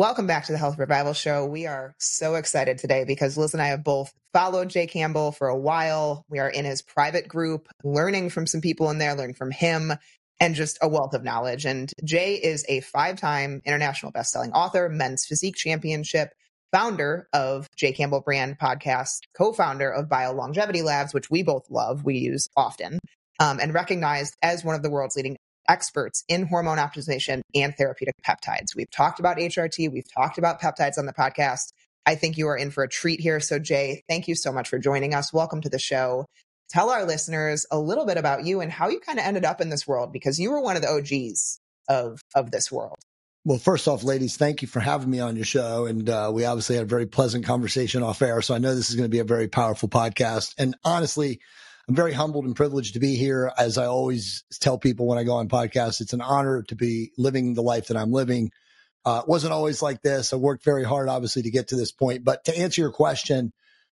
Welcome back to the Health Revival Show. We are so excited today because Liz and I have both followed Jay Campbell for a while. We are in his private group, learning from some people in there, learning from him, and just a wealth of knowledge. And Jay is a 5-time international bestselling author, men's physique championship, founder of Jay Campbell Brand Podcast, co-founder of Bio Longevity Labs, which we both love, we use often, and recognized as one of the world's leading experts in hormone optimization and therapeutic peptides. We've talked about HRT. We've talked about peptides on the podcast. I think you are in for a treat here. So Jay, thank you so much for joining us. Welcome to the show. Tell our listeners a little bit about you and how you kind of ended up in this world, because you were one of the OGs of this world. Well, first off, ladies, thank you for having me on your show. And we obviously had a very pleasant conversation off air. So I know this is going to be a very powerful podcast. And honestly, I'm very humbled and privileged to be here. As I always tell people when I go on podcasts, it's an honor to be living the life that I'm living. It wasn't always like this. I worked very hard, obviously, to get to this point. But to answer your question,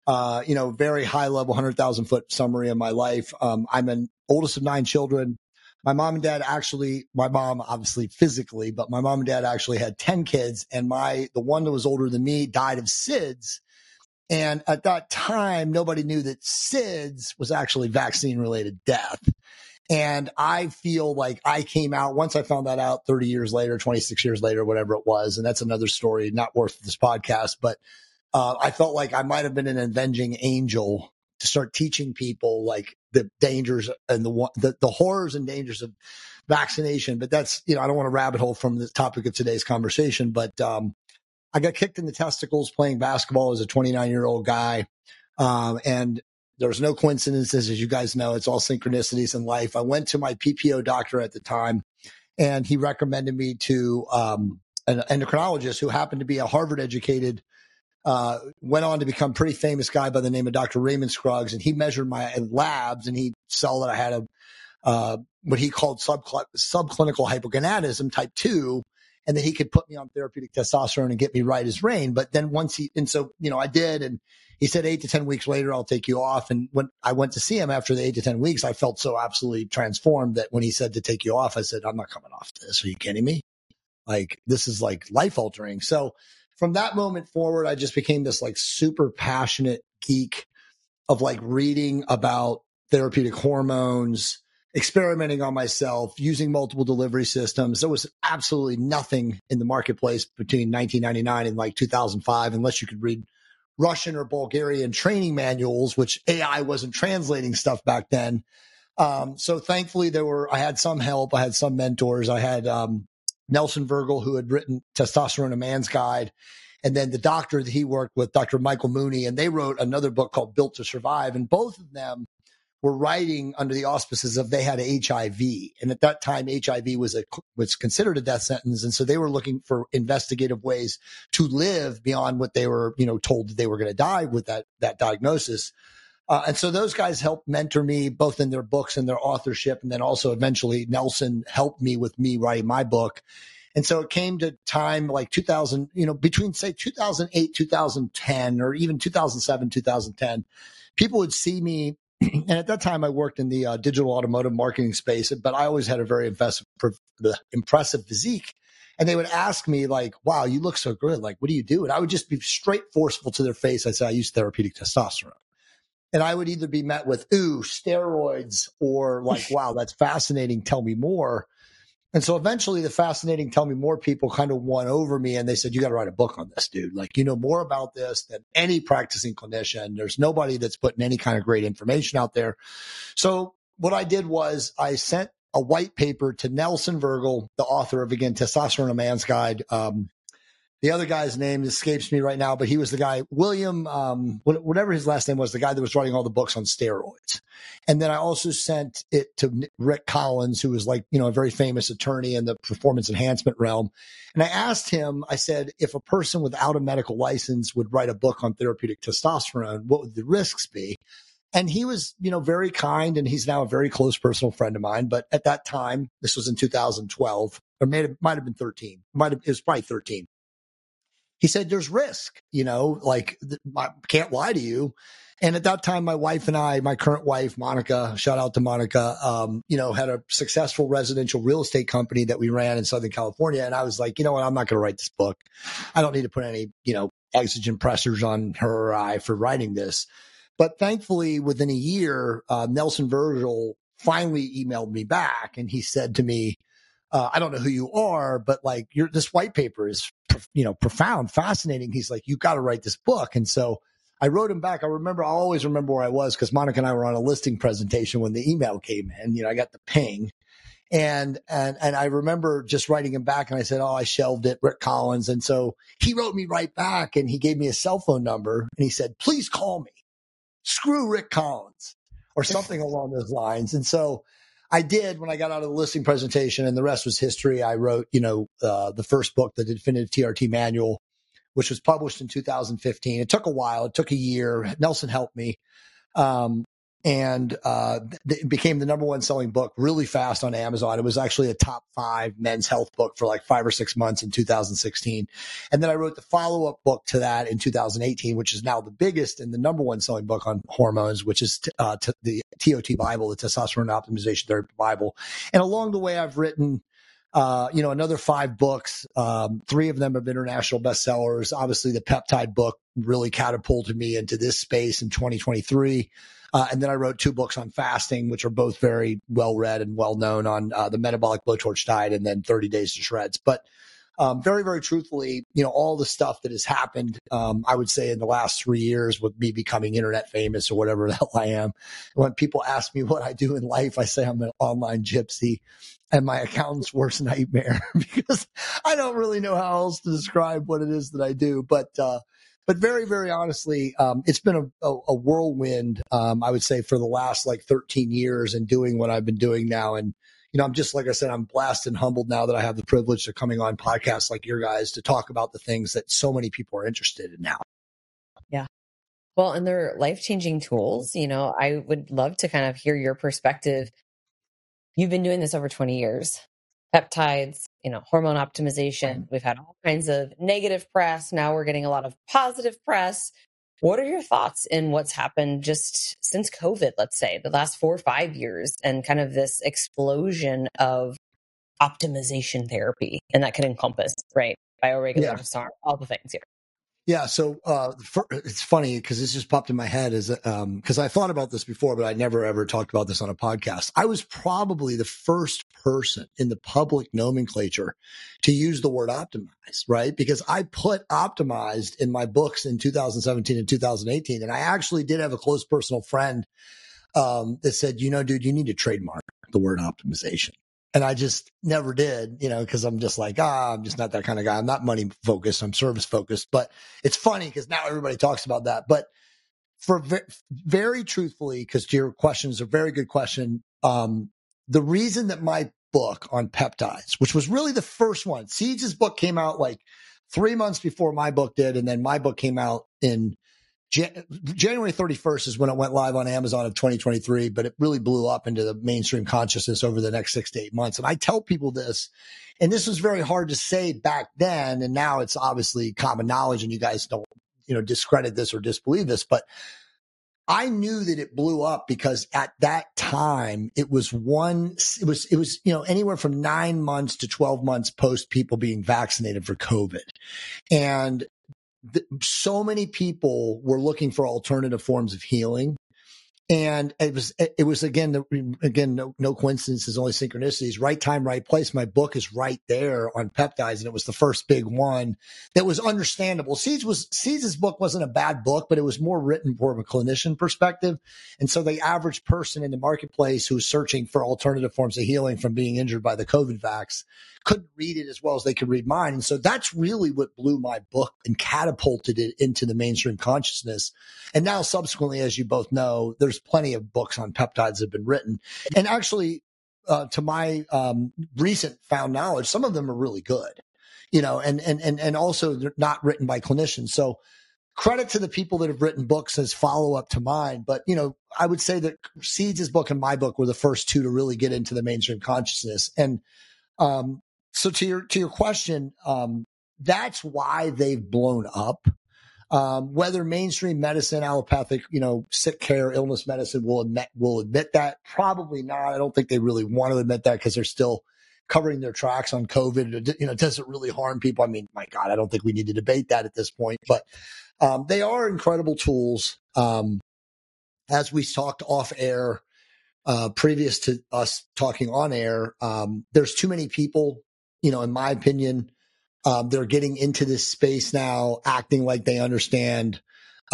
very high level, 100,000 foot summary of my life. I'm an oldest of 9 children. My mom and dad my mom obviously physically, but my mom and dad actually had 10 kids. And the one that was older than me died of SIDS. And at that time, nobody knew that SIDS was actually vaccine-related death. And I feel like I came out, once I found that out 30 years later, 26 years later, whatever it was, and that's another story, not worth this podcast, but I felt like I might have been an avenging angel to start teaching people like the dangers and the horrors and dangers of vaccination. But that's, I don't want to rabbit hole from the topic of today's conversation, but I got kicked in the testicles playing basketball as a 29-year-old guy. And there's no coincidences, as you guys know, it's all synchronicities in life. I went to my PPO doctor at the time, and he recommended me to an endocrinologist who happened to be a Harvard educated, went on to become a pretty famous guy by the name of Dr. Raymond Scruggs. And he measured my labs, and he saw that I had what he called subclinical hypogonadism type 2. And then he could put me on therapeutic testosterone and get me right as rain. But then I did, and he said 8 to 10 weeks later, I'll take you off. And when I went to see him after the 8 to 10 weeks, I felt so absolutely transformed that when he said to take you off, I said, I'm not coming off this. Are you kidding me? Like, this is like life altering. So from that moment forward, I just became this like super passionate geek of like reading about therapeutic hormones, experimenting on myself, using multiple delivery systems. There was absolutely nothing in the marketplace between 1999 and like 2005, unless you could read Russian or Bulgarian training manuals, which AI wasn't translating stuff back then. So thankfully I had some help. I had some mentors. I had Nelson Virgil, who had written Testosterone: A Man's Guide. And then the doctor that he worked with, Dr. Michael Mooney, and they wrote another book called Built to Survive. And both of them were writing under the auspices of they had HIV. And at that time, HIV was considered a death sentence. And so they were looking for investigative ways to live beyond what they were, told that they were going to die with that diagnosis. And so those guys helped mentor me both in their books and their authorship. And then also eventually Nelson helped me with me writing my book. And so it came to time like 2000, between say 2008, 2010, or even 2007, 2010, people would see me. And at that time, I worked in the digital automotive marketing space, but I always had a very impressive physique. And they would ask me like, wow, you look so good. Like, what do you do? And I would just be straight forceful to their face. I said, I use therapeutic testosterone. And I would either be met with, ooh, steroids, or like, wow, that's fascinating. Tell me more. And so eventually the fascinating tell me more people kind of won over me, and they said, you got to write a book on this, dude. Like, you know more about this than any practicing clinician. There's nobody that's putting any kind of great information out there. So what I did was I sent a white paper to Nelson Virgil, the author of, again, Testosterone: A Man's Guide. The other guy's name escapes me right now, but he was the guy, William, whatever his last name was, the guy that was writing all the books on steroids. And then I also sent it to Rick Collins, who was like, a very famous attorney in the performance enhancement realm. And I asked him, I said, if a person without a medical license would write a book on therapeutic testosterone, what would the risks be? And he was, very kind, and he's now a very close personal friend of mine. But at that time, this was in 2012, or might have been 13. It was probably 13. he said, there's risk, like I can't lie to you. And at that time, my wife and I, my current wife, Monica, shout out to Monica, had a successful residential real estate company that we ran in Southern California. And I was like, you know what? I'm not going to write this book. I don't need to put any, exigent pressures on her or I for writing this. But thankfully, within a year, Nelson Virgil finally emailed me back and he said to me, I don't know who you are, but like this white paper is, profound, fascinating. He's like, you got to write this book. And so I wrote him back. I'll always remember where I was because Monica and I were on a listing presentation when the email came in. I got the ping and I remember just writing him back and I said, oh, I shelved it, Rick Collins. And so he wrote me right back and he gave me a cell phone number and he said, please call me. Screw Rick Collins or something along those lines. And so I did when I got out of the listing presentation and the rest was history. I wrote, the first book, the Definitive TRT Manual, which was published in 2015. It took a while. It took a year. Nelson helped me. It became the number one selling book really fast on Amazon. It was actually a top 5 men's health book for like 5 or 6 months in 2016. And then I wrote the follow-up book to that in 2018, which is now the biggest and the number one selling book on hormones, which is the TOT Bible, the Testosterone Optimization Therapy Bible. And along the way, I've written another 5 books. 3 of them have been international bestsellers. Obviously, the peptide book really catapulted me into this space in 2023. And then I wrote 2 books on fasting, which are both very well read and well known on the metabolic blowtorch diet and then 30 Days to Shreds. But very, very truthfully, all the stuff that has happened, I would say in the last 3 years with me becoming internet famous or whatever the hell I am. When people ask me what I do in life, I say I'm an online gypsy and my accountant's worst nightmare because I don't really know how else to describe what it is that I do. But very, very honestly, it's been a whirlwind, I would say, for the last like 13 years and doing what I've been doing now. And, I'm just, like I said, I'm blessed and humbled now that I have the privilege of coming on podcasts like your guys to talk about the things that so many people are interested in now. Yeah. Well, and they're life-changing tools. I would love to kind of hear your perspective. You've been doing this over 20 years. Peptides, hormone optimization. We've had all kinds of negative press. Now we're getting a lot of positive press. What are your thoughts in what's happened just since COVID, let's say, the last 4 or 5 years, and kind of this explosion of optimization therapy? And that could encompass, right, bioregulatory, all the things here. Yeah. So it's funny because this just popped in my head because I thought about this before, but I never ever talked about this on a podcast. I was probably the first person in the public nomenclature to use the word optimized, right? Because I put optimized in my books in 2017 and 2018. And I actually did have a close personal friend that said, dude, you need to trademark the word optimization. And I just never did, because I'm just like, I'm just not that kind of guy. I'm not money focused. I'm service focused. But it's funny because now everybody talks about that. But for very truthfully, because to your question is a very good question. The reason that my book on peptides, which was really the first one, Seeds' book came out like 3 months before my book did. And then my book came out in January 31st is when it went live on Amazon of 2023, but it really blew up into the mainstream consciousness over the next 6 to 8 months. And I tell people this, and this was very hard to say back then. And now it's obviously common knowledge and you guys don't, discredit this or disbelieve this, but I knew that it blew up because at that time it was anywhere from 9 months to 12 months post people being vaccinated for COVID. And so many people were looking for alternative forms of healing. And it was again, no coincidences, only synchronicities, right time, right place. My book is right there on peptides. And it was the first big one that was understandable. Seeds' book wasn't a bad book, but it was more written from a clinician perspective. And so the average person in the marketplace who was searching for alternative forms of healing from being injured by the COVID vax couldn't read it as well as they could read mine. And so that's really what blew my book and catapulted it into the mainstream consciousness. And now subsequently, as you both know, there's plenty of books on peptides that have been written. And actually, to my recent found knowledge, some of them are really good, and also they're not written by clinicians. So credit to the people that have written books as follow up to mine. But, I would say that Seeds' book and my book were the first 2 to really get into the mainstream consciousness. And so to your question, that's why they've blown up. Whether mainstream medicine, allopathic, sick care, illness medicine will admit that, probably not. I don't think they really want to admit that because they're still covering their tracks on COVID. It doesn't really harm people. I mean, my God, I don't think we need to debate that at this point, but they are incredible tools. As we talked off air, previous to us talking on air, there's too many people, in my opinion, they're getting into this space now, acting like they understand,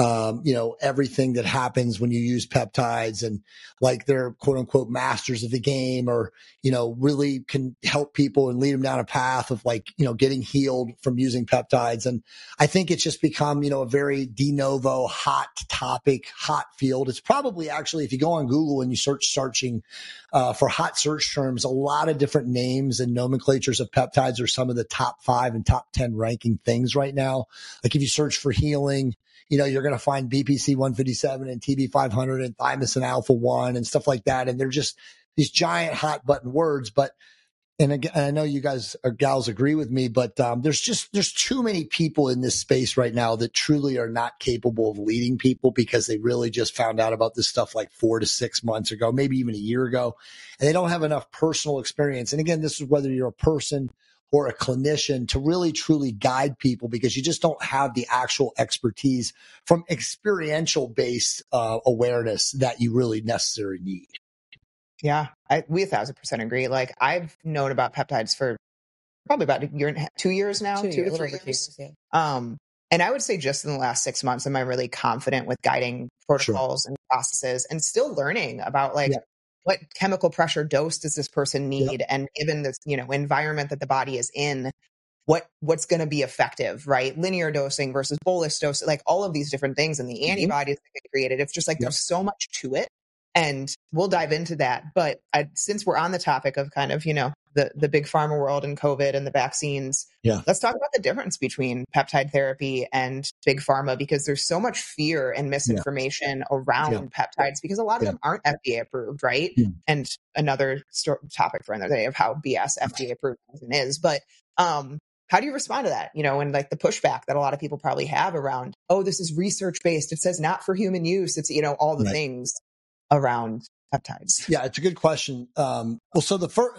everything that happens when you use peptides, and like they're quote unquote masters of the game, or, really can help people and lead them down a path of getting healed from using peptides. And I think it's just become, a very de novo hot topic, hot field. It's probably actually, if you go on Google and you searching for hot search terms, a lot of different names and nomenclatures of peptides are some of the top 5 and top 10 ranking things right now. Like if you search for healing, you're going to find BPC 157 and TB 500 and thymosin alpha 1 and stuff like that. And they're just these giant hot button words. But, and again, I know you guys or gals agree with me, but there's too many people in this space right now that truly are not capable of leading people because they really just found out about this stuff like 4 to 6 months ago, maybe even a year ago. And they don't have enough personal experience. And again, this is whether you're a person or a clinician to really truly guide people, because you just don't have the actual expertise from experiential based awareness that you really necessarily need. Yeah, we 1,000% agree. Like I've known about peptides for probably about a year and a half, 2 years now, 2 to 3 years. Yeah. And I would say just in the last 6 months, am I really confident with guiding protocols and processes, and still learning about what chemical pressure dose does this person need? Yep. And given this, environment that the body is in, what's going to be effective, right? Linear dosing versus bolus dose, like all of these different things and the antibodies that get created. It's just like, there's so much to it, and we'll dive into that. But since we're on the topic of kind of, the big pharma world and COVID and the vaccines, let's talk about the difference between peptide therapy and big pharma, because there's so much fear and misinformation around peptides, because a lot of them aren't FDA approved, right? And another topic for another day of how BS FDA approved is. But how do you respond to that? And like the pushback that a lot of people probably have around, oh, this is research based. It says not for human use. It's, all the things around peptides. Yeah, it's a good question. Well, so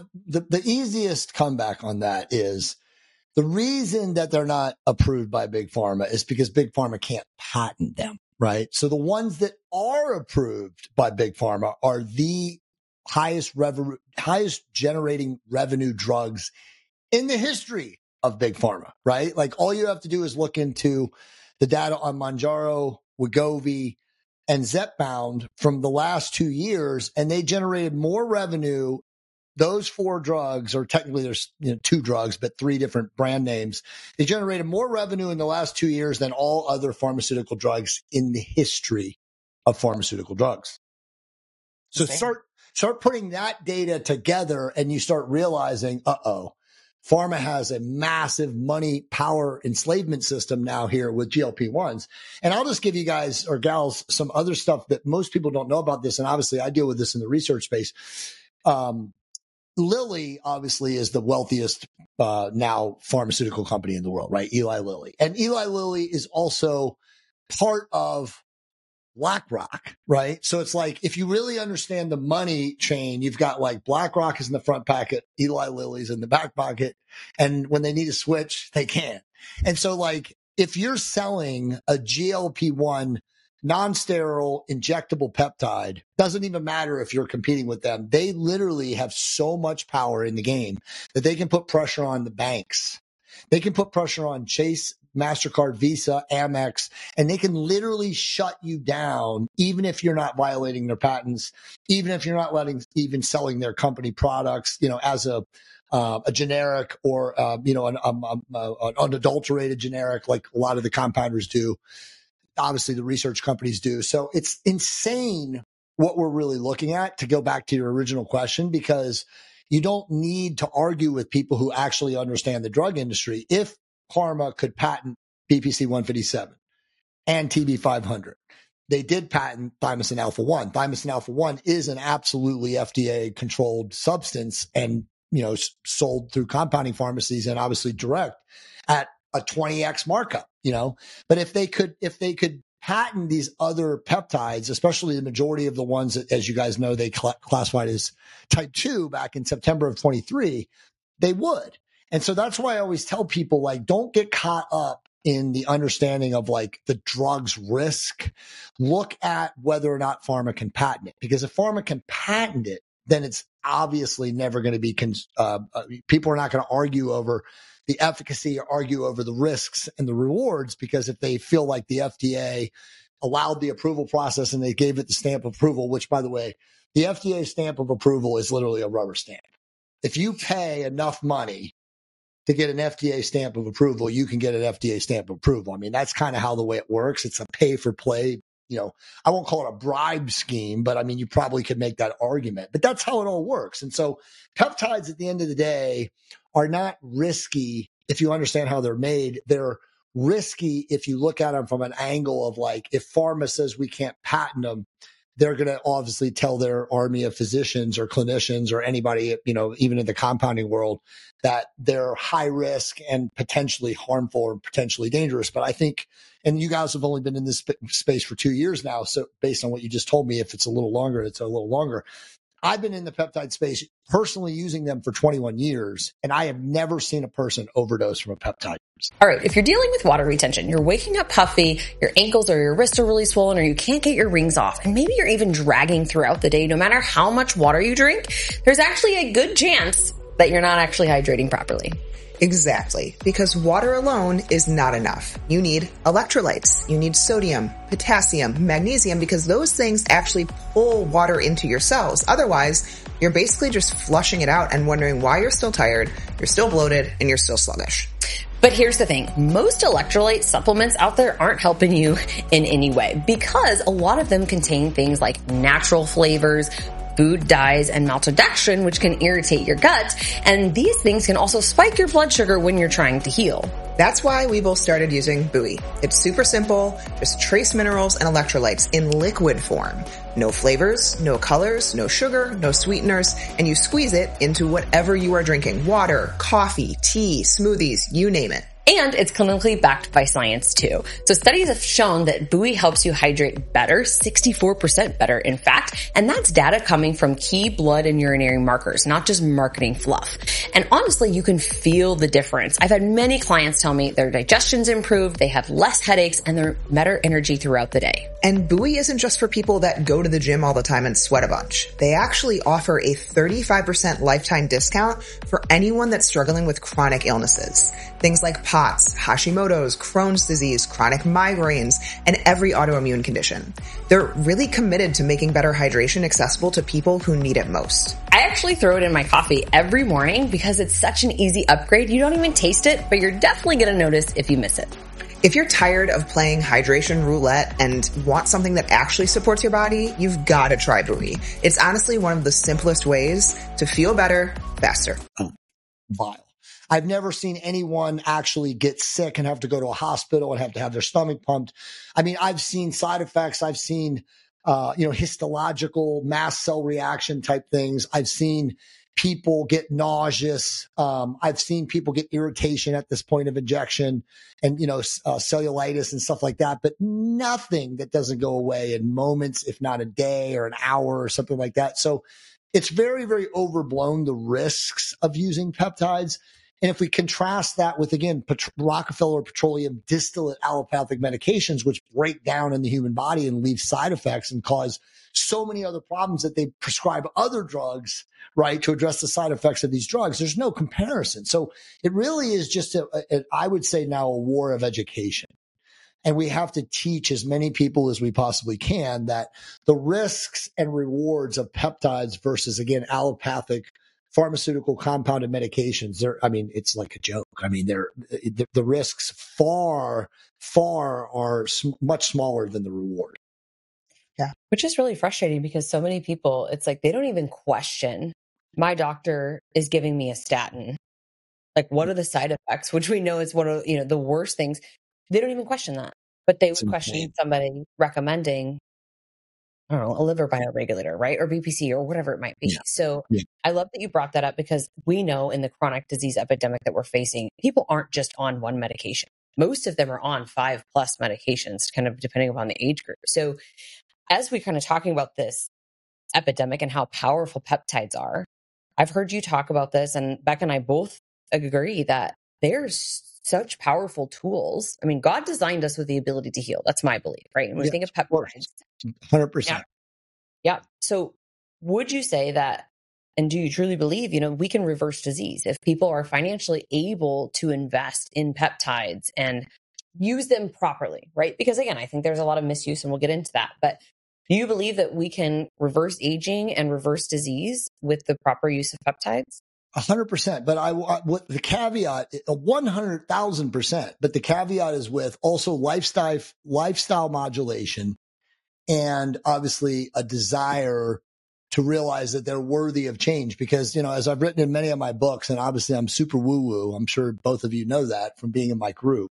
the easiest comeback on that is the reason that they're not approved by Big Pharma is because Big Pharma can't patent them, right? So the ones that are approved by Big Pharma are the highest generating revenue drugs in the history of Big Pharma, right? Like all you have to do is look into the data on Mounjaro, Wegovy, and Zepbound from the last 2 years, and they generated more revenue. Those 4 drugs, or technically there's 2 drugs, but 3 different brand names, they generated more revenue in the last 2 years than all other pharmaceutical drugs in the history of pharmaceutical drugs. So start putting that data together, and you start realizing, pharma has a massive money, power, enslavement system now here with GLP-1s. And I'll just give you guys or gals some other stuff that most people don't know about this. And obviously I deal with this in the research space. Lilly obviously is the wealthiest now pharmaceutical company in the world, right? Eli Lilly. And Eli Lilly is also part of BlackRock, right? So it's like, if you really understand the money chain, you've got like BlackRock is in the front pocket, Eli Lilly's in the back pocket. And when they need to switch, they can. And so like, if you're selling a GLP-1 non-sterile injectable peptide, doesn't even matter if you're competing with them. They literally have so much power in the game that they can put pressure on the banks. They can put pressure on Chase, MasterCard, Visa, Amex, and they can literally shut you down, even if you're not violating their patents, even if you're not even selling their company products, as a generic or, an unadulterated generic, like a lot of the compounders do. Obviously the research companies do. So it's insane what we're really looking at, to go back to your original question, because you don't need to argue with people who actually understand the drug industry. If Pharma could patent BPC 157 and TB 500, they did patent thymosin alpha 1. Thymosin alpha 1 is an absolutely FDA controlled substance and, sold through compounding pharmacies and obviously direct at a 20x markup, but if they could patent these other peptides, especially the majority of the ones that, as you guys know, they classified as type 2 back in September of 23, they would. And so that's why I always tell people, like, don't get caught up in the understanding of like the drug's risk. Look at whether or not pharma can patent it, because if pharma can patent it, then it's obviously never going to be, people are not going to argue over the efficacy or argue over the risks and the rewards, because if they feel like the FDA allowed the approval process and they gave it the stamp of approval, which, by the way, the FDA stamp of approval is literally a rubber stamp. If you pay enough money to get an FDA stamp of approval, you can get an FDA stamp of approval. I mean, that's kind of how the way it works. It's a pay for play. I won't call it a bribe scheme, but I mean, you probably could make that argument, but that's how it all works. And so peptides at the end of the day are not risky if you understand how they're made. They're risky if you look at them from an angle of like, if pharma says we can't patent them, they're going to obviously tell their army of physicians or clinicians or anybody, even in the compounding world, that they're high risk and potentially harmful or potentially dangerous. But I think, and you guys have only been in this space for 2 years now. So based on what you just told me, if it's a little longer, it's a little longer. I've been in the peptide space personally using them for 21 years, and I have never seen a person overdose from a peptide. All right, if you're dealing with water retention, you're waking up puffy, your ankles or your wrists are really swollen, or you can't get your rings off, and maybe you're even dragging throughout the day, no matter how much water you drink, there's actually a good chance that you're not actually hydrating properly. Exactly, because water alone is not enough. You need electrolytes, you need sodium, potassium, magnesium, because those things actually pull water into your cells. Otherwise, you're basically just flushing it out and wondering why you're still tired, you're still bloated, and you're still sluggish. But here's the thing, most electrolyte supplements out there aren't helping you in any way, because a lot of them contain things like natural flavors, food dyes, and maltodextrin, which can irritate your gut. And these things can also spike your blood sugar when you're trying to heal. That's why we both started using Buoy. It's super simple, just trace minerals and electrolytes in liquid form. No flavors, no colors, no sugar, no sweeteners, and you squeeze it into whatever you are drinking. Water, coffee, tea, smoothies, you name it. And it's clinically backed by science too. So studies have shown that Buoy helps you hydrate better, 64% better in fact, and that's data coming from key blood and urinary markers, not just marketing fluff. And honestly, you can feel the difference. I've had many clients tell me their digestion's improved, they have less headaches, and they're better energy throughout the day. And Buoy isn't just for people that go to the gym all the time and sweat a bunch. They actually offer a 35% lifetime discount for anyone that's struggling with chronic illnesses. Things like POTS, Hashimoto's, Crohn's disease, chronic migraines, and every autoimmune condition. They're really committed to making better hydration accessible to people who need it most. I actually throw it in my coffee every morning because it's such an easy upgrade. You don't even taste it, but you're definitely going to notice if you miss it. If you're tired of playing hydration roulette and want something that actually supports your body, you've got to try Buoy. It's honestly one of the simplest ways to feel better faster. Vile. I've never seen anyone actually get sick and have to go to a hospital and have to have their stomach pumped. I mean, I've seen side effects. I've seen, histological mast cell reaction type things. I've seen people get nauseous. I've seen people get irritation at this point of injection and, cellulitis and stuff like that, but nothing that doesn't go away in moments, if not a day or an hour or something like that. So it's very, very overblown, the risks of using peptides. And if we contrast that with, again, Rockefeller Petroleum distillate allopathic medications, which break down in the human body and leave side effects and cause so many other problems that they prescribe other drugs, right, to address the side effects of these drugs, there's no comparison. So it really is just, I would say now, a war of education. And we have to teach as many people as we possibly can that the risks and rewards of peptides versus, again, allopathic pharmaceutical compounded medications, it's like a joke. I mean, the risks far are much smaller than the reward. Yeah. Which is really frustrating because so many people, it's like they don't even question, my doctor is giving me a statin. Like, what are the side effects? Which we know is one of, the worst things. They don't even question that, but they would question somebody recommending I don't know, a liver bioregulator, right? Or BPC or whatever it might be. Yeah. So Yeah. I love that you brought that up, because we know in the chronic disease epidemic that we're facing, people aren't just on one medication. Most of them are on 5+ medications, kind of depending upon the age group. So as we're kind of talking about this epidemic and how powerful peptides are, I've heard you talk about this, and Beck and I both agree that there's such powerful tools. I mean, God designed us with the ability to heal. That's my belief, right? When we think of peptides, 100%. yeah. So would you say that, and do you truly believe, we can reverse disease if people are financially able to invest in peptides and use them properly, right? Because again, I think there's a lot of misuse, and we'll get into that. But do you believe that we can reverse aging and reverse disease with the proper use of peptides? 100%. But what the caveat, 100,000%. But the caveat is with also lifestyle modulation, and obviously a desire to realize that they're worthy of change. Because, as I've written in many of my books, and obviously I'm super woo woo, I'm sure both of you know that from being in my group.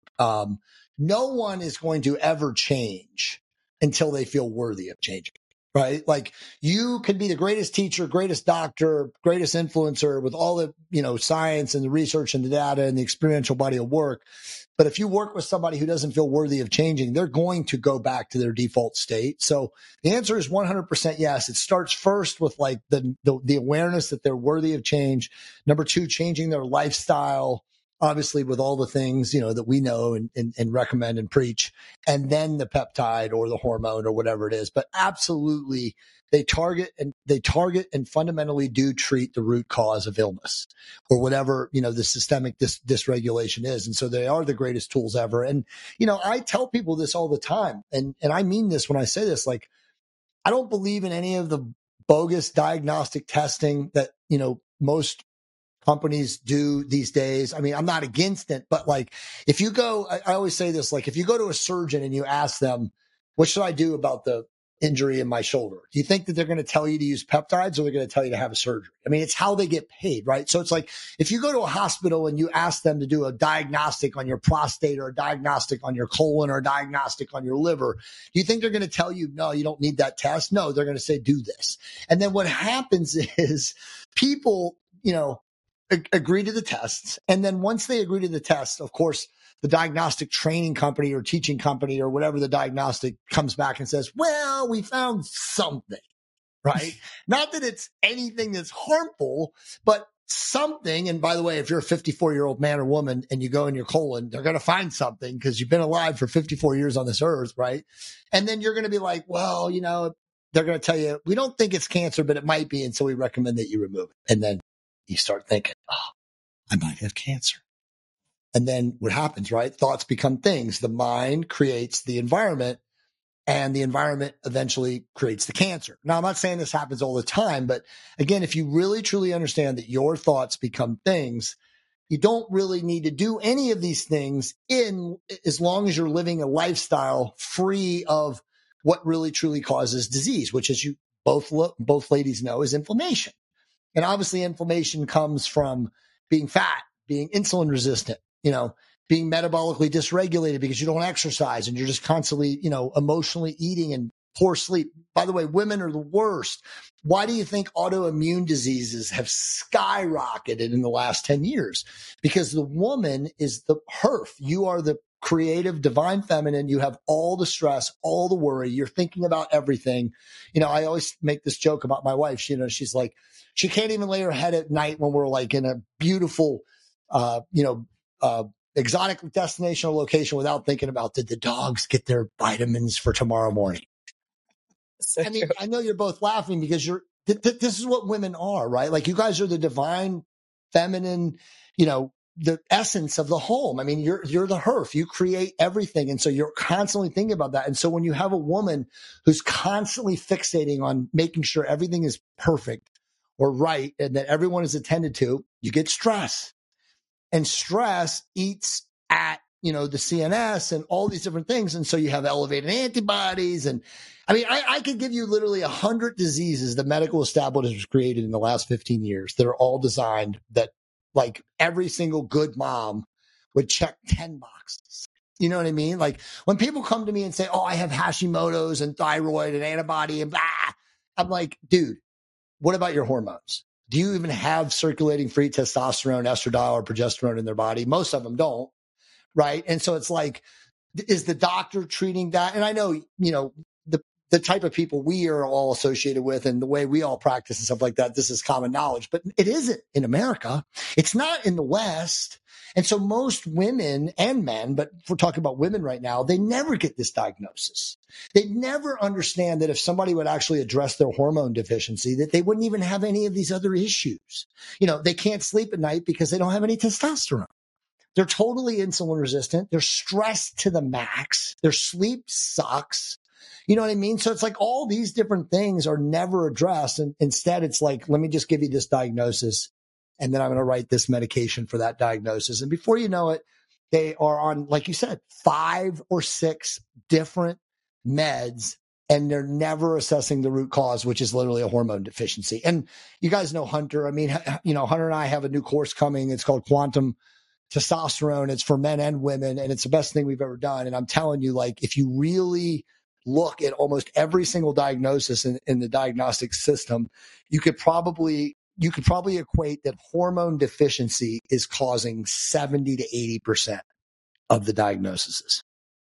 No one is going to ever change until they feel worthy of changing. Right? Like, you can be the greatest teacher, greatest doctor, greatest influencer with all the, science and the research and the data and the experiential body of work. But if you work with somebody who doesn't feel worthy of changing, they're going to go back to their default state. So the answer is 100% yes. It starts first with like the awareness that they're worthy of change. Number 2, changing their lifestyle, obviously with all the things, that we know and recommend and preach, and then the peptide or the hormone or whatever it is. But absolutely, they target and fundamentally do treat the root cause of illness or whatever, the systemic dysregulation is. And so they are the greatest tools ever. And, I tell people this all the time, and I mean this when I say this, like, I don't believe in any of the bogus diagnostic testing that, most companies do these days. I mean, I'm not against it, but like, if you go, I always say this, like, if you go to a surgeon and you ask them, what should I do about the injury in my shoulder? Do you think that they're going to tell you to use peptides, or they're going to tell you to have a surgery? I mean, it's how they get paid, right? So it's like, if you go to a hospital and you ask them to do a diagnostic on your prostate or a diagnostic on your colon or a diagnostic on your liver, do you think they're going to tell you, no, you don't need that test? No, they're going to say, do this. And then what happens is people, agree to the tests. And then once they agree to the tests, of course, the diagnostic training company or teaching company or whatever the diagnostic comes back and says, well, we found something, right? Not that it's anything that's harmful, but something. And by the way, if you're a 54-year-old man or woman and you go in your colon, they're going to find something because you've been alive for 54 years on this earth, right? And then you're going to be like, well, they're going to tell you, we don't think it's cancer, but it might be. And so we recommend that you remove it. And then you start thinking, oh, I might have cancer. And then what happens, right? Thoughts become things. The mind creates the environment, and the environment eventually creates the cancer. Now, I'm not saying this happens all the time, but again, if you really truly understand that your thoughts become things, you don't really need to do any of these things as long as you're living a lifestyle free of what really truly causes disease, which, as you both ladies know, is inflammation. And obviously inflammation comes from being fat, being insulin resistant, being metabolically dysregulated because you don't exercise and you're just constantly, emotionally eating and poor sleep. By the way, women are the worst. Why do you think autoimmune diseases have skyrocketed in the last 10 years? Because the woman is the HERF. You are the creative, divine feminine. You have all the stress, all the worry. You're thinking about everything. I always make this joke about my wife. She's like, she can't even lay her head at night when we're like in a beautiful, exotic destination or location without thinking about, did the dogs get their vitamins for tomorrow morning? So I mean, true. I know you're both laughing because this is what women are, right? Like, you guys are the divine feminine, the essence of the home. I mean, you're the HERF. You create everything. And so you're constantly thinking about that. And so when you have a woman who's constantly fixating on making sure everything is perfect or right and that everyone is attended to, you get stress. And stress eats at, the CNS and all these different things. And so you have elevated antibodies. And I mean, I could give you literally 100 diseases the medical establishment has created in the last 15 years that are all designed that, like, every single good mom would check 10 boxes. You know what I mean? Like when people come to me and say, oh, I have Hashimoto's and thyroid and antibody and blah, I'm like, dude, what about your hormones? Do you even have circulating free testosterone, estradiol, or progesterone in their body? Most of them don't, right? And so it's like, is the doctor treating that? And I know, you know, the type of people we are all associated with and the way we all practice and stuff like that, this is common knowledge, but it isn't in America. It's not in the West. And so most women and men, but if we're talking about women right now, they never get this diagnosis. They never understand that if somebody would actually address their hormone deficiency, that they wouldn't even have any of these other issues. You know, they can't sleep at night because they don't have any testosterone. They're totally insulin resistant. They're stressed to the max. Their sleep sucks. You know what I mean? So it's like all these different things are never addressed. And instead, it's like, let me just give you this diagnosis. And then I'm going to write this medication for that diagnosis. And before you know it, they are on, like you said, 5 or 6 different meds. And they're never assessing the root cause, which is literally a hormone deficiency. And you guys know Hunter. I mean, you know, Hunter and I have a new course coming. It's called Quantum Testosterone. It's for men and women, and it's the best thing we've ever done. And I'm telling you, like, if you really look at almost every single diagnosis in the diagnostic system, you could probably equate that hormone deficiency is causing 70 to 80% of the diagnoses.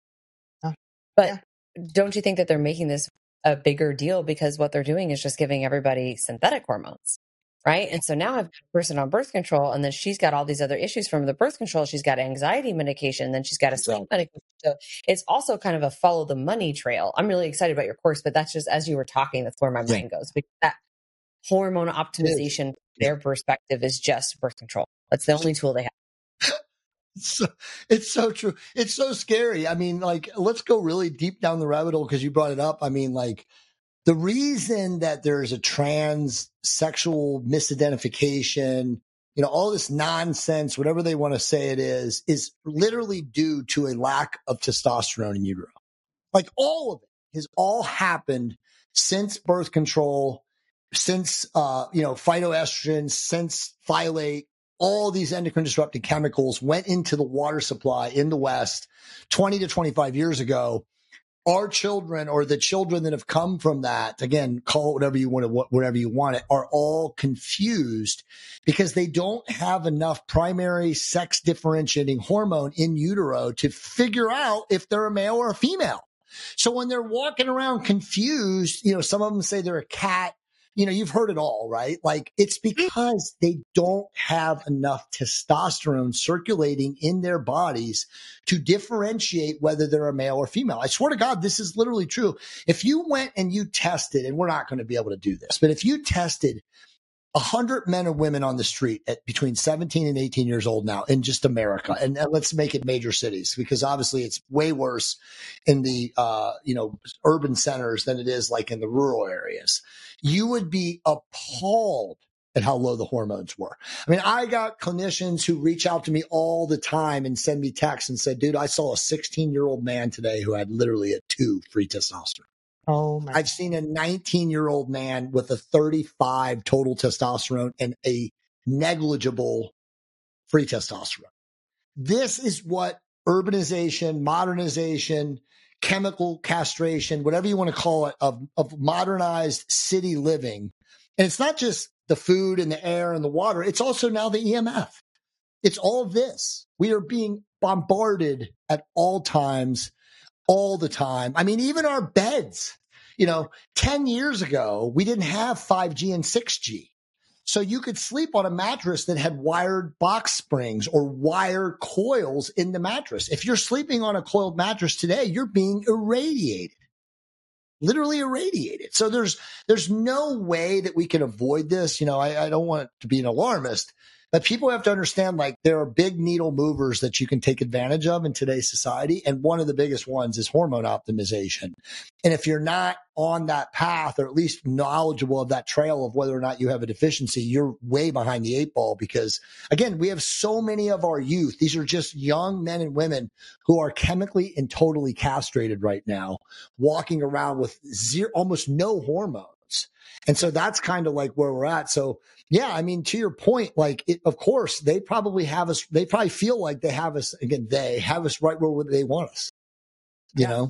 But don't you think that they're making this a bigger deal because what they're doing is just giving everybody synthetic hormones? Right. And so now I've got a person on birth control, and then she's got all these other issues from the birth control. She's got anxiety medication, then she's got a sleep medication. So it's also kind of a follow the money trail. I'm really excited about your course, but that's just, as you were talking, that's where my mind goes. Because that hormone optimization, their perspective is just birth control. That's the only tool they have. It's so true. It's so scary. I mean, like, let's go really deep down the rabbit hole because you brought it up. I mean, like, the reason that there's a trans sexual misidentification, you know, all this nonsense, whatever they want to say it is literally due to a lack of testosterone in utero. Like all of it has all happened since birth control, since, phytoestrogen, since folate, all these endocrine disrupting chemicals went into the water supply in the West 20 to 25 years ago. Our children, or the children that have come from that, again, call it whatever you want it, are all confused because they don't have enough primary sex differentiating hormone in utero to figure out if they're a male or a female. So when they're walking around confused, you know, some of them say they're a cat. You know, you've heard it all, right? Like, it's because they don't have enough testosterone circulating in their bodies to differentiate whether they're a male or female. I swear to God, this is literally true. If you went and you tested, and we're not going to be able to do this, but if you tested 100 men and women on the street at between 17 and 18 years old now in just America. And let's make it major cities, because obviously it's way worse in the, urban centers than it is like in the rural areas. You would be appalled at how low the hormones were. I mean, I got clinicians who reach out to me all the time and send me texts and said, dude, I saw a 16-year-old man today who had literally a 2 free testosterone. Oh my! I've seen a 19-year-old man with a 35 total testosterone and a negligible free testosterone. This is what urbanization, modernization, chemical castration, whatever you want to call it, of modernized city living. And it's not just the food and the air and the water. It's also now the EMF. It's all of this. We are being bombarded at all times, all the time. I mean, even our beds, 10 years ago, we didn't have 5G and 6G. So you could sleep on a mattress that had wired box springs or wire coils in the mattress. If you're sleeping on a coiled mattress today, you're being irradiated, literally irradiated. So there's no way that we can avoid this. I don't want to be an alarmist, but people have to understand, like, there are big needle movers that you can take advantage of in today's society. And one of the biggest ones is hormone optimization. And if you're not on that path, or at least knowledgeable of that trail of whether or not you have a deficiency, you're way behind the 8 ball, because again, we have so many of our youth. These are just young men and women who are chemically and totally castrated right now, walking around with almost no hormones. And so that's kind of like where we're at. So yeah, I mean, to your point, like, of course, they probably feel like they have us, again, they have us right where they want us, you know?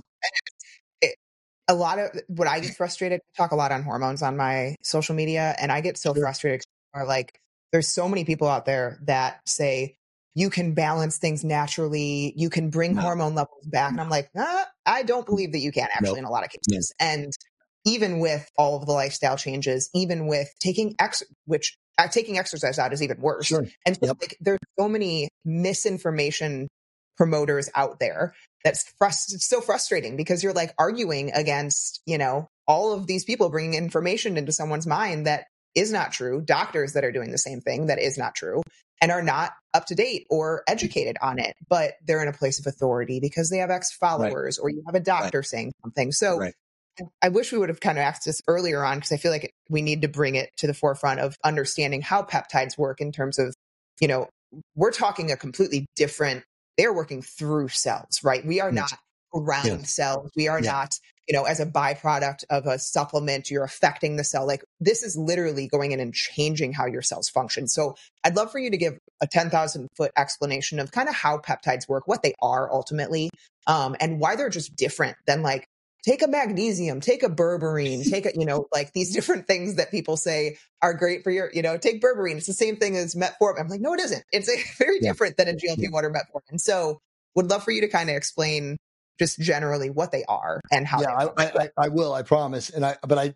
A lot of what I get frustrated, I talk a lot on hormones on my social media, and I get so frustrated. Are like, there's so many people out there that say you can balance things naturally, you can bring hormone levels back, and I'm like, I don't believe that you can actually in a lot of cases. And even with all of the lifestyle changes, even with taking taking exercise out is even worse. And so, like, there's so many misinformation promoters out there that's so frustrating, because you're like arguing against, all of these people bringing information into someone's mind that is not true, doctors that are doing the same thing that is not true, and are not up to date or educated on it, but they're in a place of authority because they have X followers, or you have a doctor saying something. So I wish we would have kind of asked this earlier on, because I feel like we need to bring it to the forefront of understanding how peptides work in terms of, we're talking a completely different, they're working through cells, right? We are not around cells. We are not, as a byproduct of a supplement, you're affecting the cell. Like, this is literally going in and changing how your cells function. So I'd love for you to give a 10,000 foot explanation of kind of how peptides work, what they are ultimately, and why they're just different than, like, take a magnesium, take a berberine, take a, like, these different things that people say are great for your, take berberine. It's the same thing as metformin. I'm like, no, it isn't. It's very different than a GLP-1 or metformin. So would love for you to kind of explain just generally what they are and how. I will, I promise. And I want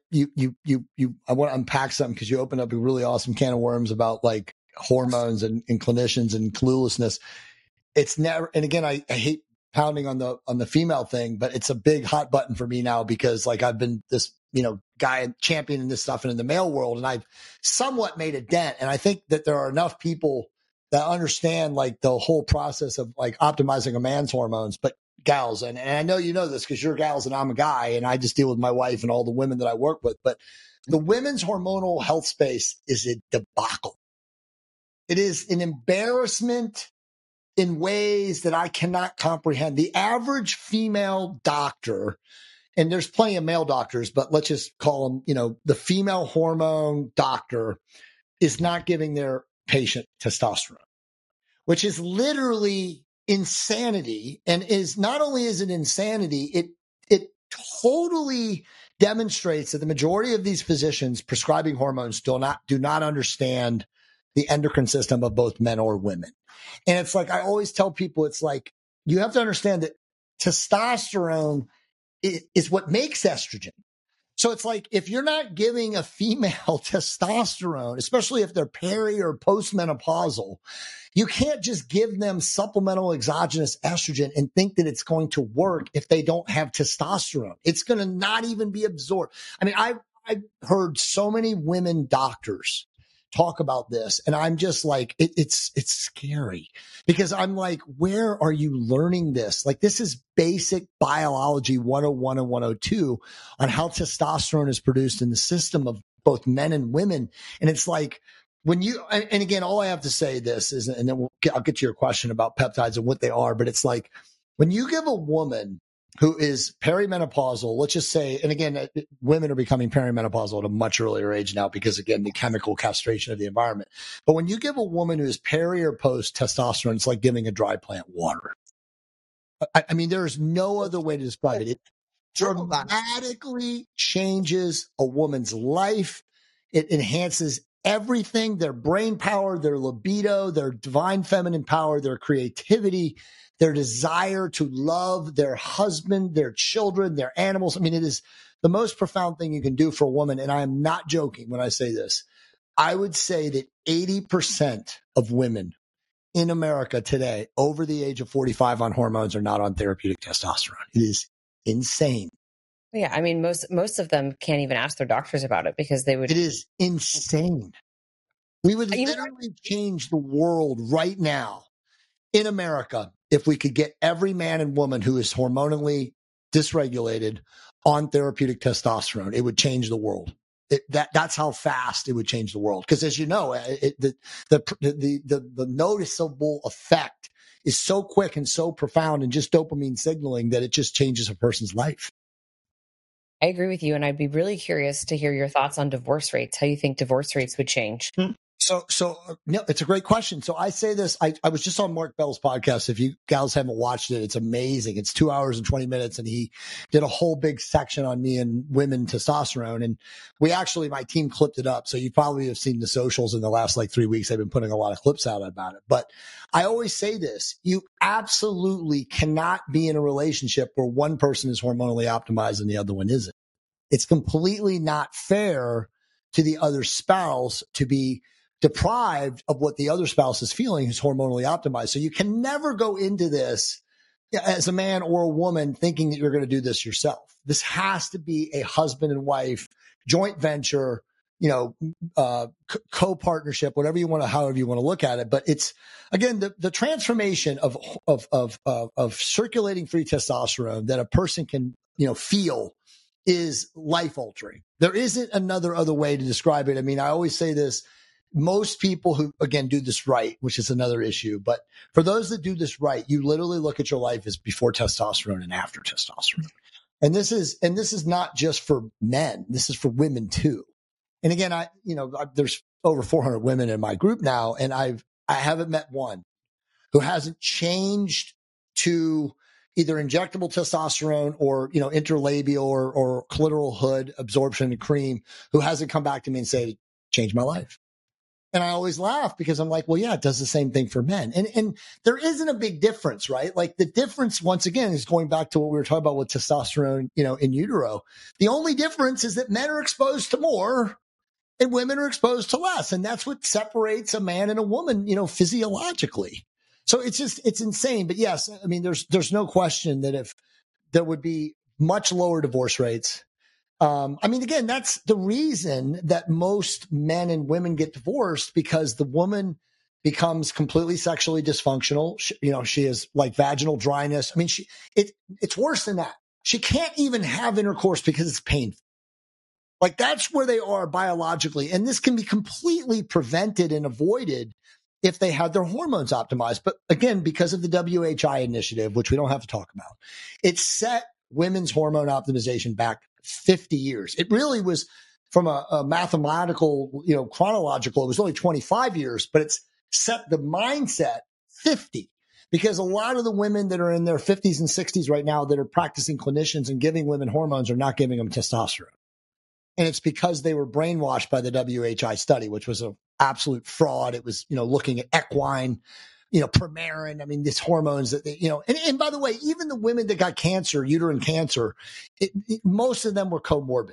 to unpack something, because you opened up a really awesome can of worms about, like, hormones and clinicians and cluelessness. It's never, and again, I hate pounding on the female thing, but it's a big hot button for me now, because, like, I've been this, guy championing this stuff in the male world, and I've somewhat made a dent. And I think that there are enough people that understand, like, the whole process of, like, optimizing a man's hormones, but gals, and I know you know this because you're gals and I'm a guy, and I just deal with my wife and all the women that I work with, but the women's hormonal health space is a debacle. It is an embarrassment in ways that I cannot comprehend. The average female doctor, and there's plenty of male doctors, but let's just call them, the female hormone doctor, is not giving their patient testosterone, which is literally insanity. And is not only is it insanity, it totally demonstrates that the majority of these physicians prescribing hormones do not understand the endocrine system of both men or women. And it's like, I always tell people, it's like, you have to understand that testosterone is what makes estrogen. So it's like, if you're not giving a female testosterone, especially if they're peri or postmenopausal, you can't just give them supplemental exogenous estrogen and think that it's going to work if they don't have testosterone. It's going to not even be absorbed. I mean, I've heard so many women doctors talk about this, and I'm just like, it's scary, because I'm like, where are you learning this? Like, this is basic biology 101 and 102 on how testosterone is produced in the system of both men and women. And it's like, when you, and again, all I have to say this is, and then I'll get to your question about peptides and what they are, but it's like, when you give a woman who is perimenopausal, let's just say, and again, women are becoming perimenopausal at a much earlier age now because, again, the chemical castration of the environment. But when you give a woman who is peri or post testosterone, it's like giving a dry plant water. I mean, there is no other way to describe it. It dramatically changes a woman's life. It enhances everything, their brain power, their libido, their divine feminine power, their creativity, their desire to love their husband, their children, their animals. I mean, it is the most profound thing you can do for a woman. And I am not joking when I say this. I would say that 80% of women in America today over the age of 45 on hormones are not on therapeutic testosterone. It is insane. Yeah, I mean, most of them can't even ask their doctors about it because they would. It is insane. We would literally change the world right now in America if we could get every man and woman who is hormonally dysregulated on therapeutic testosterone. It would change the world. That's how fast it would change the world. Because, as you know, the noticeable effect is so quick and so profound, and just dopamine signaling, that it just changes a person's life. I agree with you. And I'd be really curious to hear your thoughts on divorce rates, how you think divorce rates would change. No, it's a great question. So I say this, I was just on Mark Bell's podcast. If you gals haven't watched it, it's amazing. It's 2 hours and 20 minutes. And he did a whole big section on me and women testosterone. And my team clipped it up. So you probably have seen the socials in the last 3 weeks. I've been putting a lot of clips out about it. But I always say this, you absolutely cannot be in a relationship where one person is hormonally optimized and the other one isn't. It's completely not fair to the other spouse to be deprived of what the other spouse is feeling who's hormonally optimized. So you can never go into this as a man or a woman thinking that you're going to do this yourself. This has to be a husband and wife joint venture, co-partnership, however you want to look at it. But it's, again, the transformation of circulating free testosterone that a person can, feel is life altering. There isn't other way to describe it. I mean, I always say this, most people who, again, do this right, which is another issue, but for those that do this right, you literally look at your life as before testosterone and after testosterone. And this is not just for men. This is for women too. And again, there's over 400 women in my group now, and I haven't met one who hasn't changed to either injectable testosterone or, interlabial or clitoral hood absorption and cream, who hasn't come back to me and say, change my life. And I always laugh because I'm like, well, yeah, it does the same thing for men. And there isn't a big difference, right? Like the difference, once again, is going back to what we were talking about with testosterone, in utero. The only difference is that men are exposed to more and women are exposed to less. And that's what separates a man and a woman, physiologically. So it's insane. But yes, I mean, there's no question that if there would be much lower divorce rates. Again, that's the reason that most men and women get divorced, because the woman becomes completely sexually dysfunctional. She has vaginal dryness. I mean, it's worse than that. She can't even have intercourse because it's painful. That's where they are biologically. And this can be completely prevented and avoided if they had their hormones optimized. But again, because of the WHI initiative, which we don't have to talk about, it set women's hormone optimization back 50 years. It really was, from a mathematical, chronological, it was only 25 years, but it's set the mindset 50, because a lot of the women that are in their 50s and 60s right now that are practicing clinicians and giving women hormones are not giving them testosterone. And it's because they were brainwashed by the WHI study, which was an absolute fraud. It was, looking at equine, Premarin. I mean, these hormones that, and by the way, even the women that got cancer, uterine cancer, most of them were comorbid,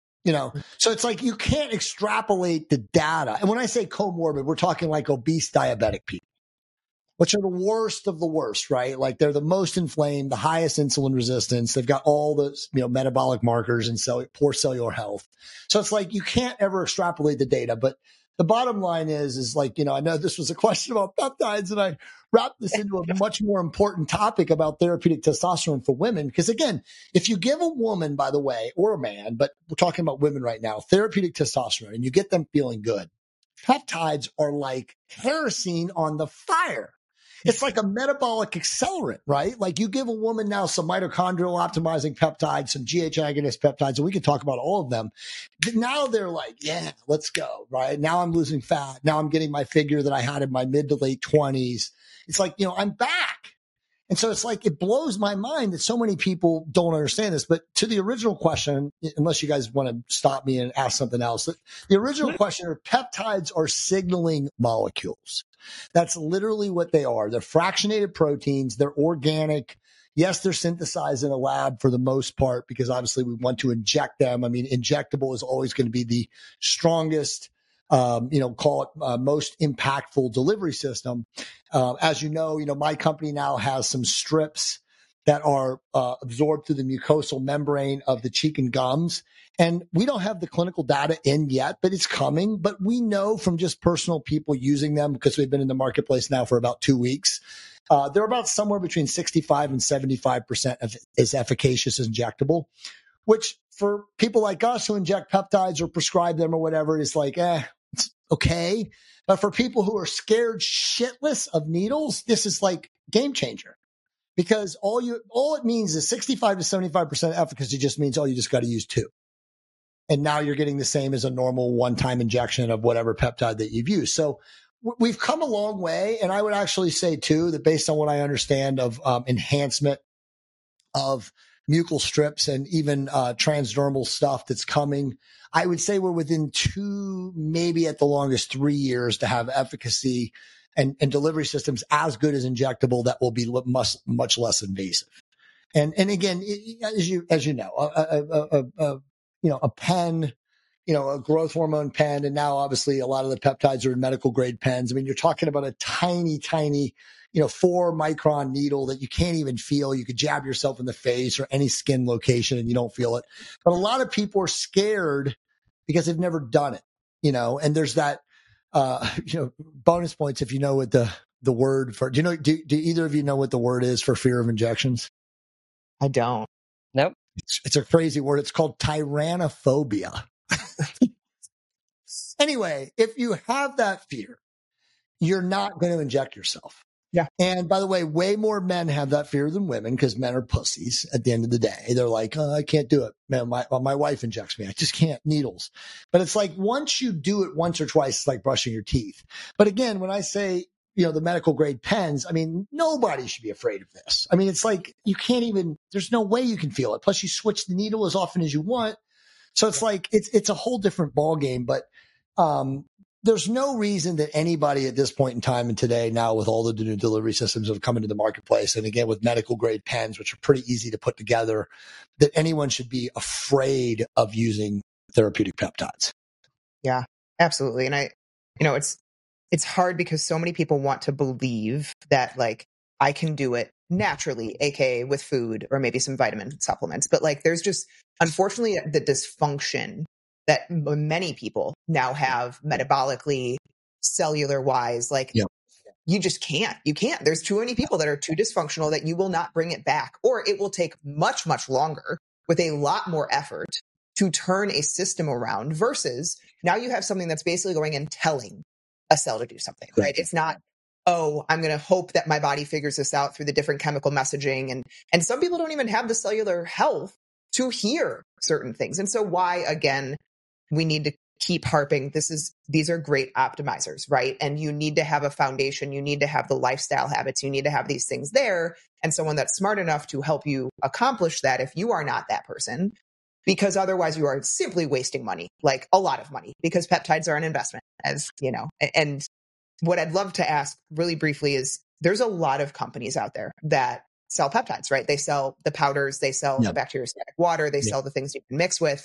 so it's you can't extrapolate the data. And when I say comorbid, we're talking obese diabetic people, which are the worst of the worst, right? They're the most inflamed, the highest insulin resistance. They've got all the, metabolic markers and poor cellular health. So it's you can't ever extrapolate the data, but the bottom line is I know this was a question about peptides, and I wrapped this into a much more important topic about therapeutic testosterone for women. Because again, if you give a woman, by the way, or a man, but we're talking about women right now, therapeutic testosterone, and you get them feeling good, peptides are like kerosene on the fire. It's like a metabolic accelerant, right? You give a woman now some mitochondrial optimizing peptides, some GH agonist peptides, and we can talk about all of them. Now they're yeah, let's go, right? Now I'm losing fat. Now I'm getting my figure that I had in my mid to late 20s. It's I'm back. And so it's it blows my mind that so many people don't understand this. But to the original question, unless you guys want to stop me and ask something else, the original question are peptides are signaling molecules. That's literally what they are. They're fractionated proteins. They're organic. Yes, they're synthesized in a lab for the most part, because obviously we want to inject them. I mean, injectable is always going to be the strongest, call it most impactful delivery system. As you know, my company now has some strips that are absorbed through the mucosal membrane of the cheek and gums. And we don't have the clinical data in yet, but it's coming. But we know from just personal people using them, because we've been in the marketplace now for about 2 weeks, they're about somewhere between 65 and 75% is efficacious as injectable, which for people like us who inject peptides or prescribe them or whatever, is it's okay. But for people who are scared shitless of needles, this is game changer. because all it means is 65 to 75% efficacy just means, you just got to use 2. And now you're getting the same as a normal one-time injection of whatever peptide that you've used. So we've come a long way. And I would actually say too, that based on what I understand of enhancement of mucal strips and even transdermal stuff that's coming, I would say we're within 2, maybe at the longest 3 years to have efficacy and delivery systems as good as injectable that will be much less invasive. And again, as you know, a pen, a growth hormone pen, and now obviously a lot of the peptides are in medical grade pens. I mean, you're talking about a tiny, 4 micron needle that you can't even feel. You could jab yourself in the face or any skin location and you don't feel it. But a lot of people are scared because they've never done it, and there's that, bonus points if you know what the word for, do either of you know what the word is for fear of injections? I don't. Nope. It's a crazy word. It's called tyrannophobia. Anyway, if you have that fear, you're not going to inject yourself. Yeah. And by the way, way more men have that fear than women because men are pussies at the end of the day. They're like, I can't do it. Man, my wife injects me. I just can't, needles. But it's like once you do it once or twice, it's like brushing your teeth. But again, when I say, the medical grade pens, I mean, nobody should be afraid of this. I mean, it's like you can't even, there's no way you can feel it. Plus you switch the needle as often as you want. So it's like, it's a whole different ball game, but, there's no reason that anybody at this point in time and today, now with all the new delivery systems that have come into the marketplace, and again, with medical grade pens, which are pretty easy to put together, that anyone should be afraid of using therapeutic peptides. Yeah, absolutely. And it's hard because so many people want to believe that like I can do it naturally, aka with food or maybe some vitamin supplements. But like there's just unfortunately the dysfunction that many people now have metabolically, cellular wise, like you just can't. You can't. There's too many people that are too dysfunctional that you will not bring it back, or it will take much, much longer with a lot more effort to turn a system around versus now you have something that's basically going and telling a cell to do something, right? It's not, I'm going to hope that my body figures this out through the different chemical messaging. And some people don't even have the cellular health to hear certain things. And so why, again, we need to keep harping. These are great optimizers, right? And you need to have a foundation. You need to have the lifestyle habits. You need to have these things there. And someone that's smart enough to help you accomplish that if you are not that person, because otherwise you are simply wasting money, like a lot of money, because peptides are an investment, as you know. And what I'd love to ask really briefly is there's a lot of companies out there that sell peptides, right? They sell the powders, they sell the bacteriostatic water, they sell the things you can mix with.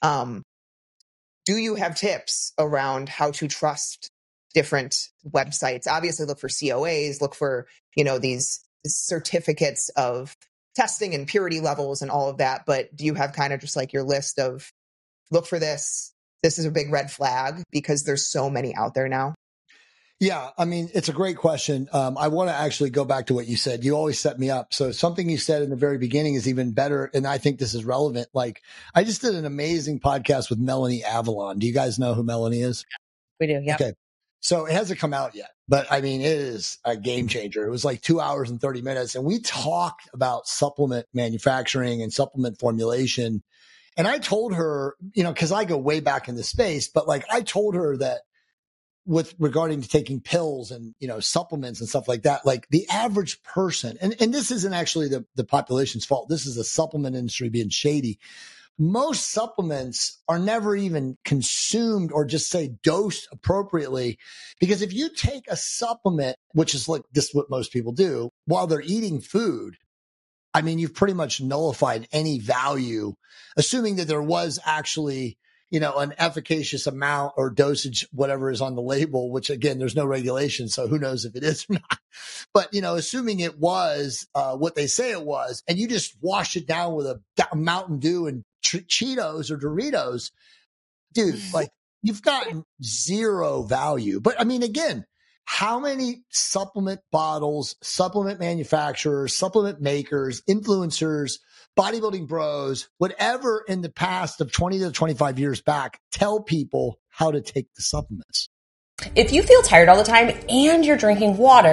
Do you have tips around how to trust different websites? Obviously, look for COAs, look for, these certificates of testing and purity levels and all of that. But do you have kind of just like your list of look for this? This is a big red flag because there's so many out there now. Yeah, I mean, it's a great question. I want to actually go back to what you said. You always set me up. So something you said in the very beginning is even better. And I think this is relevant. Like I just did an amazing podcast with Melanie Avalon. Do you guys know who Melanie is? We do. Yeah. Okay. So it hasn't come out yet, but I mean, it is a game changer. It was like 2 hours and 30 minutes. And we talked about supplement manufacturing and supplement formulation. And I told her, cause I go way back in the space, but like I told her that with regarding to taking pills and, supplements and stuff like that, like the average person, and this isn't actually the population's fault. This is the supplement industry being shady. Most supplements are never even consumed or just say dosed appropriately. Because if you take a supplement, which is like this, what most people do while they're eating food, I mean, you've pretty much nullified any value, assuming that there was actually, an efficacious amount or dosage, whatever is on the label, which again, there's no regulation. So who knows if it is or not, but assuming it was, what they say it was, and you just wash it down with a Mountain Dew and Cheetos or Doritos, dude, like you've gotten zero value. But I mean, again, how many supplement bottles, supplement manufacturers, supplement makers, influencers, bodybuilding bros, whatever in the past of 20 to 25 years back, tell people how to take the supplements? If you feel tired all the time and you're drinking water,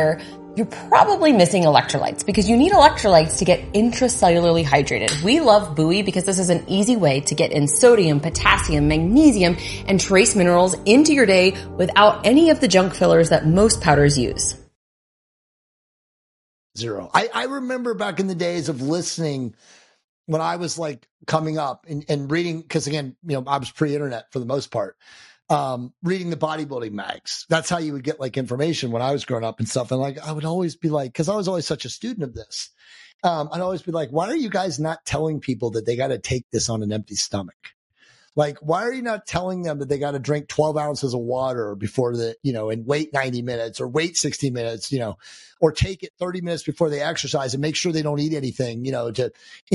you're probably missing electrolytes because you need electrolytes to get intracellularly hydrated. We love Buoy because this is an easy way to get in sodium, potassium, magnesium, and trace minerals into your day without any of the junk fillers that most powders use. Zero. I remember back in the days of listening when I was like coming up and reading, because again, I was pre-internet for the most part, reading the bodybuilding mags. That's how you would get like information when I was growing up and stuff. And like, I would always be like, because I was always such a student of this, I'd always be like, why are you guys not telling people that they got to take this on an empty stomach? Like, why are you not telling them that they got to drink 12 ounces of water before and wait 90 minutes or wait 60 minutes, or take it 30 minutes before they exercise and make sure they don't eat anything, to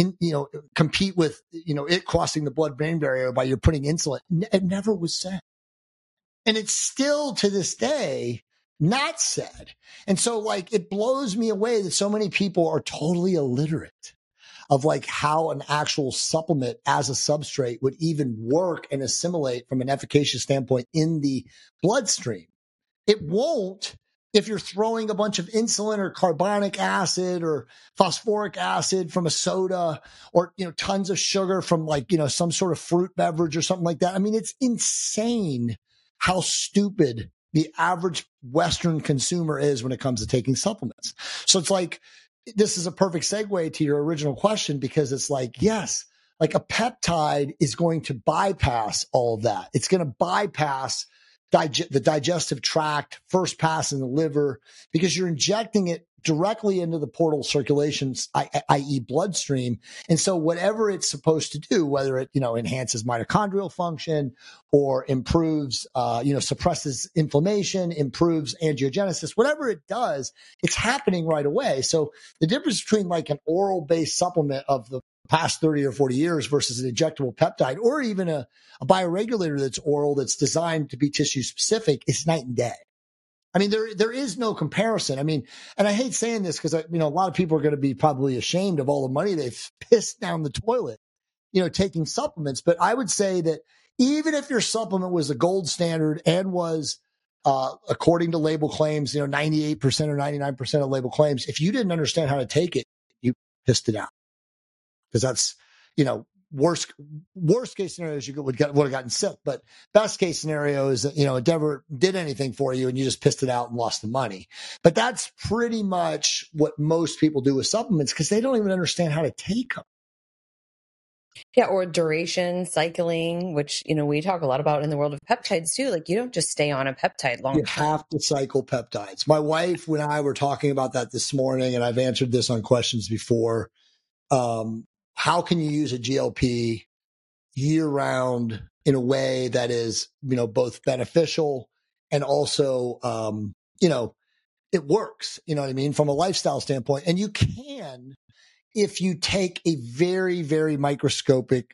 compete with, it crossing the blood-brain barrier by you're putting insulin. It never was said. And it's still to this day not said. And so like, it blows me away that so many people are totally illiterate of like how an actual supplement as a substrate would even work and assimilate from an efficacious standpoint in the bloodstream. It won't if you're throwing a bunch of insulin or carbonic acid or phosphoric acid from a soda or, tons of sugar from like, some sort of fruit beverage or something like that. I mean, it's insane how stupid the average Western consumer is when it comes to taking supplements. So it's like, this is a perfect segue to your original question, because it's like, yes, like a peptide is going to bypass all of that. It's going to bypass the digestive tract, first pass in the liver, because you're injecting it directly into the portal circulations, i.e. bloodstream. And so whatever it's supposed to do, whether it, enhances mitochondrial function or improves, suppresses inflammation, improves angiogenesis, whatever it does, it's happening right away. So the difference between like an oral based supplement of the past 30 or 40 years versus an injectable peptide, or even a bioregulator that's oral, that's designed to be tissue specific, is night and day. I mean, there is no comparison. I mean, and I hate saying this because, a lot of people are going to be probably ashamed of all the money they've pissed down the toilet, taking supplements. But I would say that even if your supplement was the gold standard and was, according to label claims, 98% or 99% of label claims, if you didn't understand how to take it, you pissed it out. Because that's, worst case scenario is you would have gotten sick, but best case scenario is that, it never did anything for you and you just pissed it out and lost the money. But that's pretty much what most people do with supplements, because they don't even understand how to take them. Yeah, or duration, cycling, which, we talk a lot about in the world of peptides too. Like, you don't just stay on a peptide long. You have to cycle peptides. My wife and I were talking about that this morning, and I've answered this on questions before. How can you use a GLP year round in a way that is, both beneficial and also, it works, you know what I mean? From a lifestyle standpoint. And you can, if you take a very, very microscopic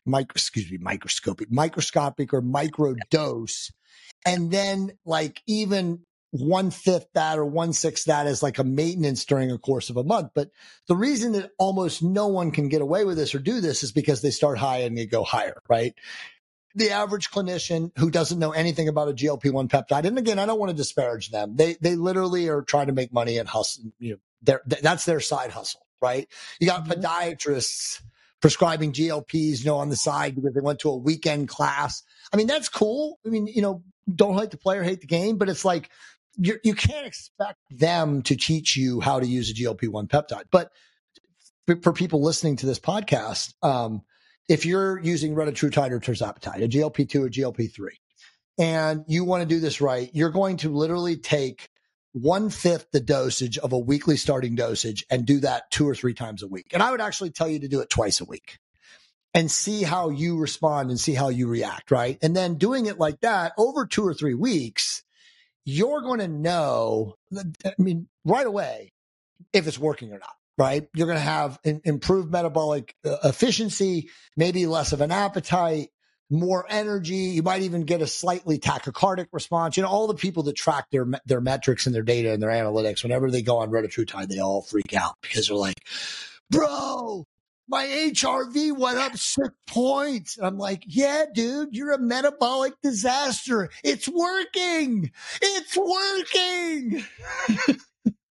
or micro dose, and then like even 1/5 that or 1/6 that is like a maintenance during a course of a month. But the reason that almost no one can get away with this or do this is because they start high and they go higher, right? The average clinician who doesn't know anything about a GLP-1 peptide, and again, I don't want to disparage them. They literally are trying to make money and hustle. That's their side hustle, right? You got podiatrists prescribing GLPs, on the side because they went to a weekend class. I mean, that's cool. I mean, don't hate the player, hate the game, but it's like, you can't expect them to teach you how to use a GLP-1 peptide. But for people listening to this podcast, if you're using retatrutide or tirzepatide, a GLP-2 or GLP-3, and you want to do this right, you're going to literally take 1/5 the dosage of a weekly starting dosage and do that 2 or 3 times a week. And I would actually tell you to do it twice a week and see how you respond and see how you react, right? And then doing it like that over 2 or 3 weeks, you're going to know, right away if it's working or not, right? You're going to have improved metabolic efficiency, maybe less of an appetite, more energy. You might even get a slightly tachycardic response. All the people that track their metrics and their data and their analytics, whenever they go on retatrutide, they all freak out because they're like, bro, my HRV went up 6 points. And I'm like, yeah, dude, you're a metabolic disaster. It's working. It's working.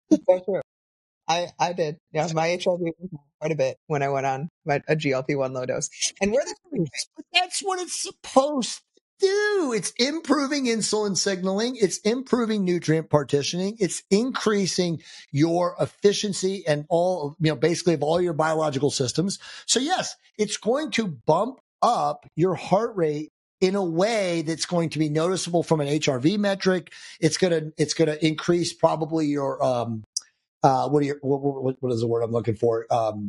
So true. I did. Yeah, my HRV was quite a bit when I went on a GLP-1 low dose. And we're the But that's what it's supposed to do. It's improving insulin signaling. It's improving nutrient partitioning. It's increasing your efficiency and all, basically of all your biological systems. So yes, it's going to bump up your heart rate in a way that's going to be noticeable from an HRV metric. It's going to increase probably your, what is the word I'm looking for?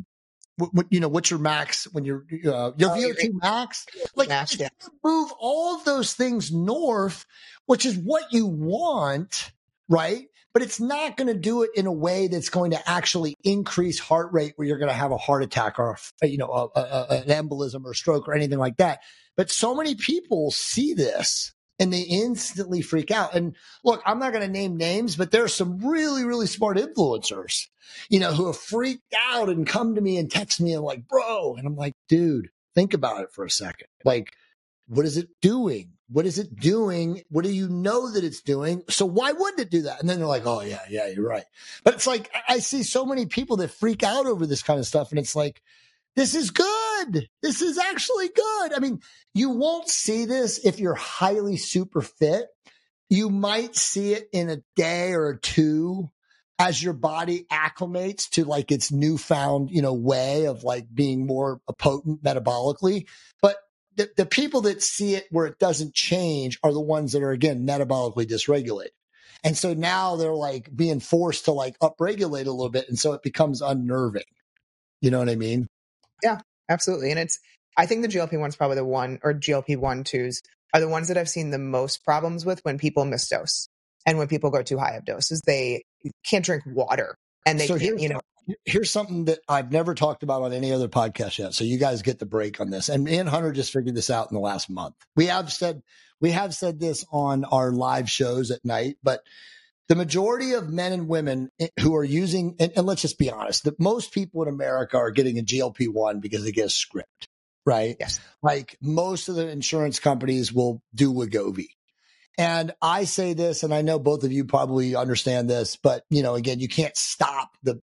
What's your max when your VO2 max? Like, max, it's yeah. going to move all of those things north, which is what you want, right? But it's not going to do it in a way that's going to actually increase heart rate where you're going to have a heart attack or, an embolism or stroke or anything like that. But so many people see this and they instantly freak out. And look, I'm not going to name names, but there are some really, really smart influencers, who have freaked out and come to me and text me and like, bro. And I'm like, dude, think about it for a second. Like, what is it doing? What is it doing? What do you know that it's doing? So why wouldn't it do that? And then they're like, oh yeah, you're right. But it's like, I see so many people that freak out over this kind of stuff. And it's like, this is good. This is actually good. I mean, you won't see this if you're highly super fit. You might see it in a day or two as your body acclimates to like its newfound, way of like being more potent metabolically. But the people that see it where it doesn't change are the ones that are, again, metabolically dysregulated. And so now they're like being forced to like upregulate a little bit. And so it becomes unnerving. You know what I mean? Yeah, absolutely. And I think the GLP-1 is probably the one, or GLP-1/2s are the ones that I've seen the most problems with when people misdose and when people go too high of doses. They can't drink water and they can't, Here's something that I've never talked about on any other podcast yet. So you guys get the break on this. And me and Hunter just figured this out in the last month. We have said this on our live shows at night, but the majority of men and women who are using, and let's just be honest, that most people in America are getting a GLP-1 because they get a script, right? Yes. Like most of the insurance companies will do Wegovy. And I say this, and I know both of you probably understand this, but again, you can't stop the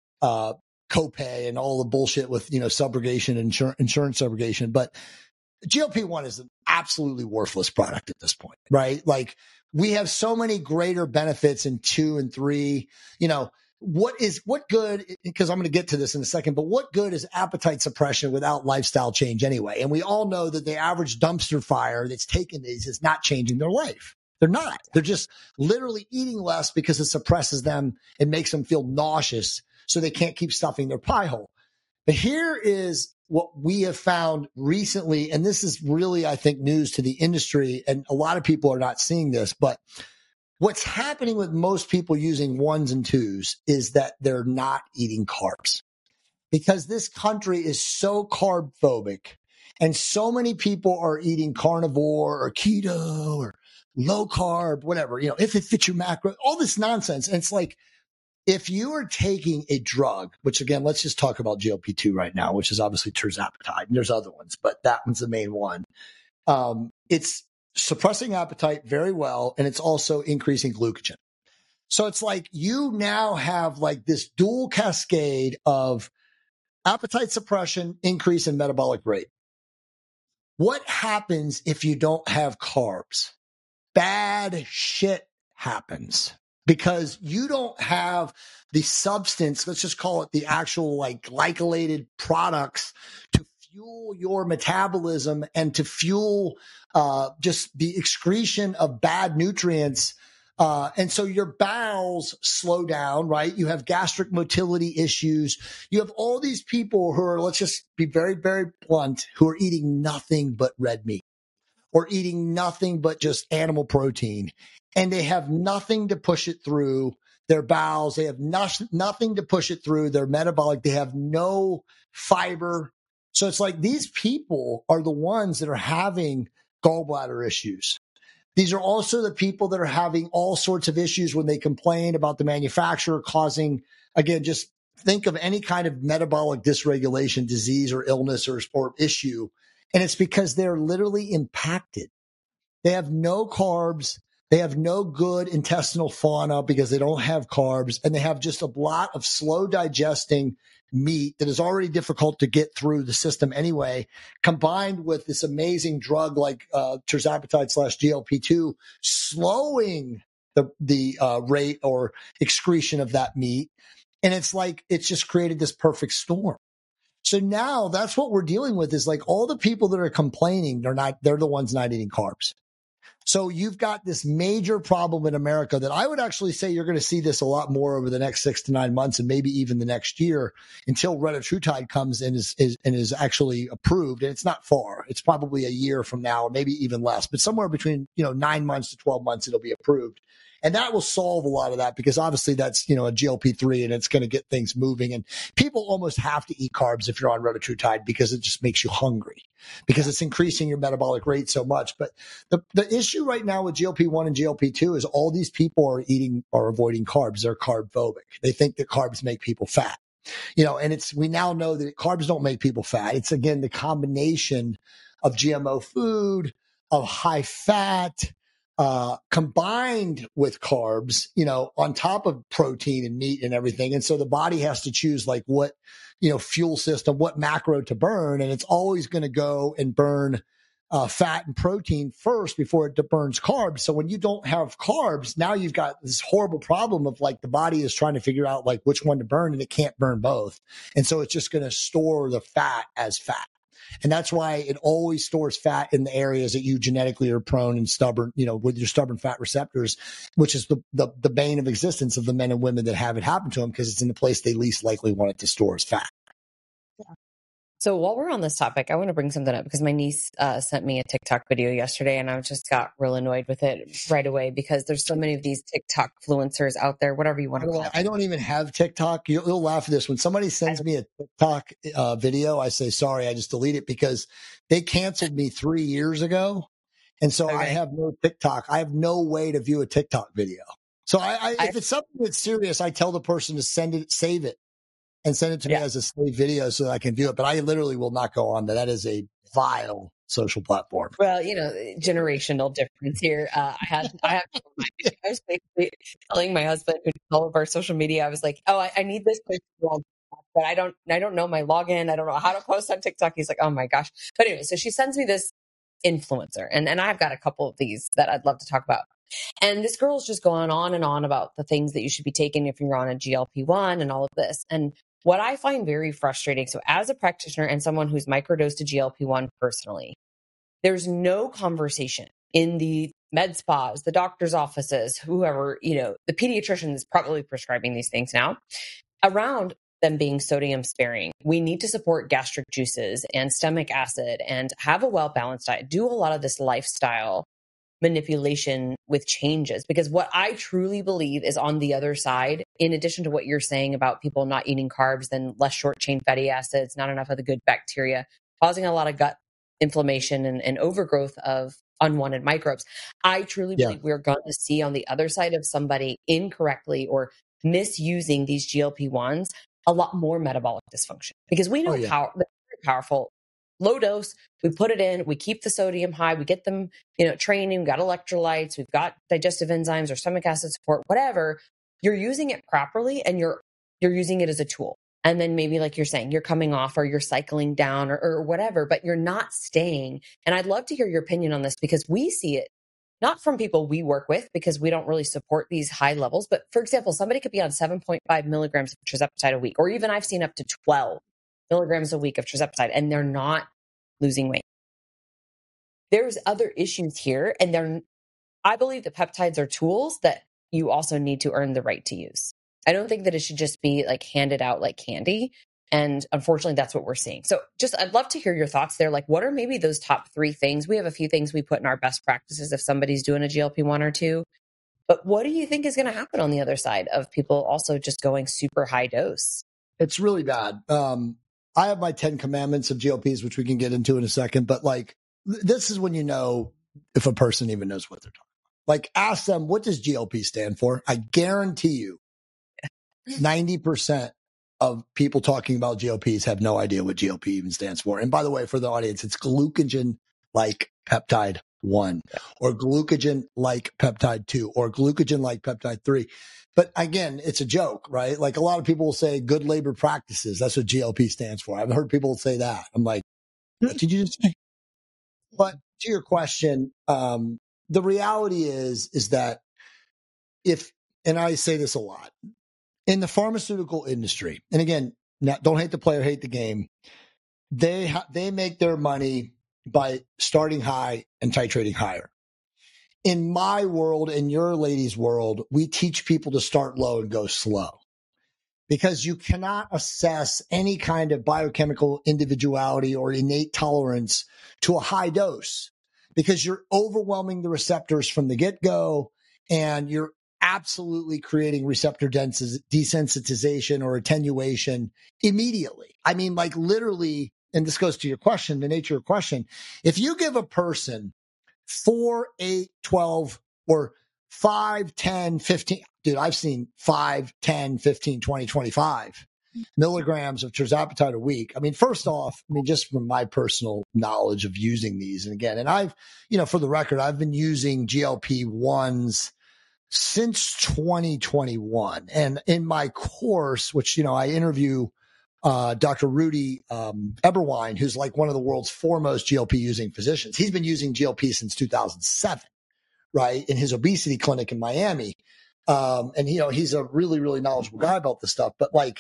copay and all the bullshit with, subrogation, insurance subrogation. But GLP-1 is an absolutely worthless product at this point, right? Like we have so many greater benefits in 2 and 3, what good, because I'm going to get to this in a second, but what good is appetite suppression without lifestyle change anyway? And we all know that the average dumpster fire that's taken these is not changing their life. They're not. They're just literally eating less because it suppresses them and makes them feel nauseous so they can't keep stuffing their pie hole. But here is what we have found recently, and this is really, I think, news to the industry, and a lot of people are not seeing this, but what's happening with most people using 1s and 2s is that they're not eating carbs because this country is so carb phobic and so many people are eating carnivore or keto or low carb, whatever, if it fits your macro, all this nonsense. And it's like, if you are taking a drug, which again, let's just talk about GLP-2 right now, which is obviously tirzepatide, and there's other ones, but that one's the main one. It's suppressing appetite very well, and it's also increasing glucogen. So it's like you now have like this dual cascade of appetite suppression, increase in metabolic rate. What happens if you don't have carbs? Bad shit happens because you don't have the substance, let's just call it the actual like glycolated products to fuel your metabolism and to fuel just the excretion of bad nutrients. And so your bowels slow down, right? You have gastric motility issues. You have all these people who are, let's just be very, very blunt, who are eating nothing but red meat or eating nothing but just animal protein. And they have nothing to push it through their bowels. They have nothing to push it through their metabolic. They have no fiber. So it's like these people are the ones that are having gallbladder issues. These are also the people that are having all sorts of issues when they complain about the manufacturer causing, again, just think of any kind of metabolic dysregulation, disease or illness or issue. And it's because they're literally impacted. They have no carbs. They have no good intestinal fauna because they don't have carbs, and they have just a lot of slow digesting meat that is already difficult to get through the system anyway, combined with this amazing drug like tirzepatide / GLP-2, slowing the rate or excretion of that meat. And it's like, it's just created this perfect storm. So now that's what we're dealing with, is like all the people that are complaining, they're the ones not eating carbs. So you've got this major problem in America that I would actually say you're going to see this a lot more over the next 6 to 9 months, and maybe even the next year, until retatrutide comes and is actually approved. And it's not far. It's probably a year from now, or maybe even less, but somewhere between 9 months to 12 months, it'll be approved. And that will solve a lot of that, because obviously that's, a GLP-3, and it's going to get things moving. And people almost have to eat carbs if you're on retatrutide, because it just makes you hungry, because it's increasing your metabolic rate so much. But the issue right now with GLP-1 and GLP-2 is all these people are avoiding carbs. They're carb phobic. They think that carbs make people fat. And we now know that carbs don't make people fat. It's, again, the combination of GMO food, of high fat, combined with carbs, on top of protein and meat and everything. And so the body has to choose like what, fuel system, what macro to burn. And it's always going to go and burn fat and protein first before it burns carbs. So when you don't have carbs, now you've got this horrible problem of like the body is trying to figure out like which one to burn, and it can't burn both. And so it's just going to store the fat as fat. And that's why it always stores fat in the areas that you genetically are prone and stubborn, with your stubborn fat receptors, which is the bane of existence of the men and women that have it happen to them, because it's in the place they least likely want it to store as fat. So while we're on this topic, I want to bring something up, because my niece sent me a TikTok video yesterday, and I just got real annoyed with it right away, because there's so many of these TikTok influencers out there, whatever you want to call it. I don't even have TikTok. You'll laugh at this. When somebody sends me a TikTok video, I say, sorry, I just delete it, because they canceled me 3 years ago. And so I have no TikTok. I have no way to view a TikTok video. So if it's something that's serious, I tell the person to save it, and send it to me as a saved video so that I can view it. But I literally will not go on that. That is a vile social platform. Well, generational difference here. I was basically telling my husband, who does all of our social media, I was like, oh, I need this person on TikTok, but I don't know my login. I don't know how to post on TikTok. He's like, oh my gosh. But anyway, so she sends me this influencer, and I've got a couple of these that I'd love to talk about. And this girl's just going on and on about the things that you should be taking if you're on a GLP-1 and all of this. And what I find very frustrating, so as a practitioner and someone who's microdosed to GLP-1 personally, there's no conversation in the med spas, the doctor's offices, whoever, the pediatrician is probably prescribing these things now, around them being sodium sparing. We need to support gastric juices and stomach acid and have a well-balanced diet, do a lot of this lifestyle manipulation with changes, because what I truly believe is on the other side, in addition to what you're saying about people not eating carbs, then less short chain fatty acids, not enough of the good bacteria, causing a lot of gut inflammation and overgrowth of unwanted microbes. I truly believe we're going to see on the other side of somebody incorrectly or misusing these GLP-1s a lot more metabolic dysfunction, because we know how they're very powerful. Low dose, we put it in, we keep the sodium high, we get them, training, we've got electrolytes, we've got digestive enzymes or stomach acid support, whatever. You're using it properly, and you're using it as a tool. And then maybe, like you're saying, you're coming off or you're cycling down or whatever, but you're not staying. And I'd love to hear your opinion on this, because we see it not from people we work with, because we don't really support these high levels. But for example, somebody could be on 7.5 milligrams of tirzepatide a week, or even I've seen up to 12 milligrams a week of tirzepatide, and they're not losing weight. There's other issues here, and I believe that peptides are tools that you also need to earn the right to use. I don't think that it should just be like handed out like candy. And unfortunately, that's what we're seeing. So I'd love to hear your thoughts there. Like, what are maybe those top 3 things? We have a few things we put in our best practices if somebody's doing a GLP-1 or 2. But what do you think is going to happen on the other side of people also just going super high dose? It's really bad. I have my 10 commandments of GLPs, which we can get into in a second. But like, this is when you know if a person even knows what they're talking about. Like, ask them, what does GLP stand for? I guarantee you 90% of people talking about GLPs have no idea what GLP even stands for. And by the way, for the audience, it's glucagon-like peptide 1 or glucagon like peptide 2 or glucagon like peptide 3. But again, it's a joke, right? Like a lot of people will say good labor practices. That's what GLP stands for. I've heard people say that. I'm like, what did you just say? But to your question, the reality is that and I say this a lot, in the pharmaceutical industry, and again, don't hate the player, hate the game. They make their money by starting high and titrating higher. In my world, in your lady's world, we teach people to start low and go slow, because you cannot assess any kind of biochemical individuality or innate tolerance to a high dose, because you're overwhelming the receptors from the get-go, and you're absolutely creating receptor desensitization or attenuation immediately. I mean, like literally, and this goes to your question, the nature of your question. If you give a person 4, 8, 12, or 5, 10, 15, dude, I've seen 5, 10, 15, 20, 25 milligrams of tirzepatide a week. I mean, first off, just from my personal knowledge of using these, and again, and I've, for the record, I've been using GLP-1s since 2021. And in my course, which, I interview Dr. Rudy Eberwein, who's like one of the world's foremost GLP using physicians. He's been using GLP since 2007, right, in his obesity clinic in Miami. And, he's a really, really knowledgeable guy about this stuff. But like,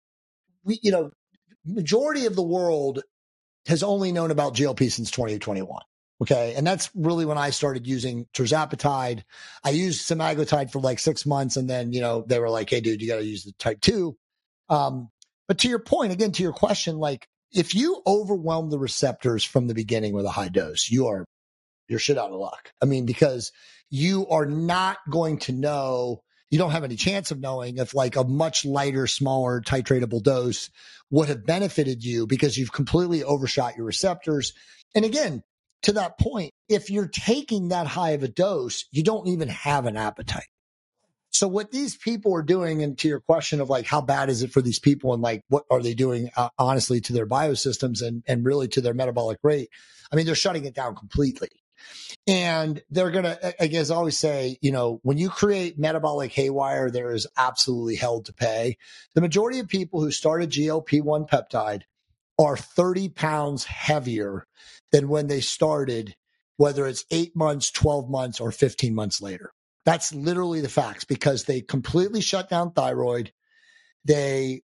majority of the world has only known about GLP since 2021. Okay. And that's really when I started using tirzepatide. I used semaglutide for like 6 months. And then, they were like, hey, dude, you got to use the type 2. But to your point, again, to your question, like if you overwhelm the receptors from the beginning with a high dose, you're shit out of luck. I mean, because you are not going to know, you don't have any chance of knowing if like a much lighter, smaller titratable dose would have benefited you, because you've completely overshot your receptors. And again, to that point, if you're taking that high of a dose, you don't even have an appetite. So what these people are doing, and to your question of like, how bad is it for these people, and like, what are they doing honestly to their biosystems and really to their metabolic rate? I mean, they're shutting it down completely. And they're going to, I guess I always say, when you create metabolic haywire, there is absolutely hell to pay. The majority of people who started GLP-1 peptide are 30 pounds heavier than when they started, whether it's 8 months, 12 months, or 15 months later. That's literally the facts, because they completely shut down thyroid. They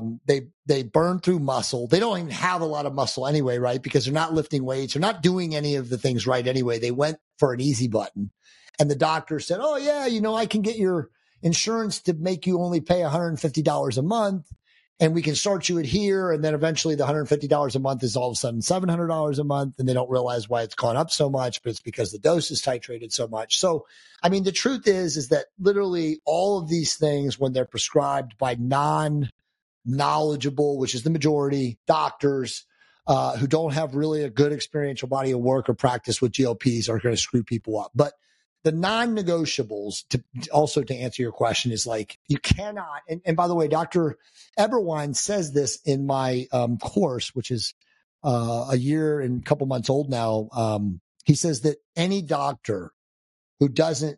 burn through muscle. They don't even have a lot of muscle anyway, right? Because they're not lifting weights. They're not doing any of the things right anyway. They went for an easy button, and the doctor said, oh yeah, I can get your insurance to make you only pay $150 a month, and we can start you at here. And then eventually the $150 a month is all of a sudden $700 a month. And they don't realize why it's gone up so much, but it's because the dose is titrated so much. So, I mean, the truth is that literally all of these things, when they're prescribed by non-knowledgeable, which is the majority, doctors who don't have really a good experiential body of work or practice with GLPs, are going to screw people up. But the non-negotiables, to answer your question, is like, you cannot, and by the way, Dr. Eberwein says this in my course, which is a year and a couple months old now. He says that any doctor who doesn't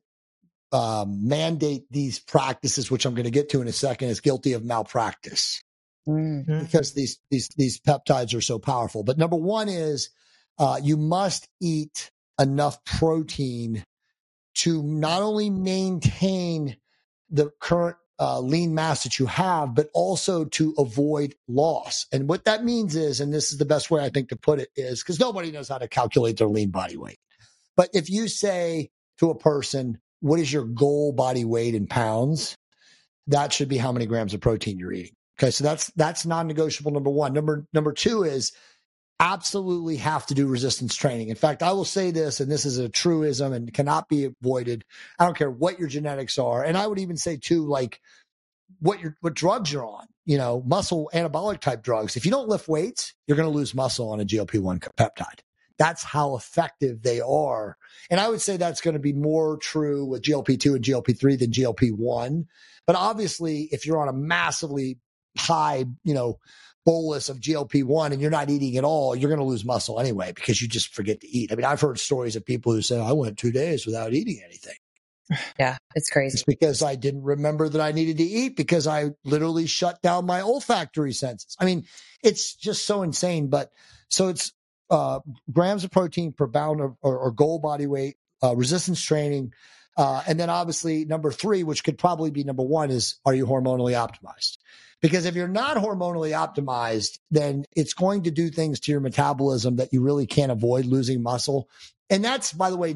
mandate these practices, which I'm going to get to in a second, is guilty of malpractice, because these peptides are so powerful. But number one is you must eat enough protein to not only maintain the current lean mass that you have, but also to avoid loss. And what that means is, and this is the best way I think to put it, is because nobody knows how to calculate their lean body weight. But if you say to a person, what is your goal body weight in pounds? That should be how many grams of protein you're eating. Okay. So that's non-negotiable. Number one. Number two is absolutely have to do resistance training. In fact, I will say this, and this is a truism and cannot be avoided. I don't care what your genetics are. And I would even say too, like what drugs you're on, muscle anabolic type drugs. If you don't lift weights, you're going to lose muscle on a GLP-1 peptide. That's how effective they are. And I would say that's going to be more true with GLP-2 and GLP-3 than GLP-1. But obviously, if you're on a massively high, bolus of GLP-1 and you're not eating at all, you're going to lose muscle anyway because you just forget to eat. I mean, I've heard stories of people who say, I went 2 days without eating anything. Yeah, it's crazy. It's because I didn't remember that I needed to eat because I literally shut down my olfactory senses. I mean, it's just so insane. But so it's grams of protein per pound or goal body weight, resistance training. And then obviously number 3, which could probably be number 1, is, are you hormonally optimized? Because if you're not hormonally optimized, then it's going to do things to your metabolism that you really can't avoid losing muscle. And that's, by the way,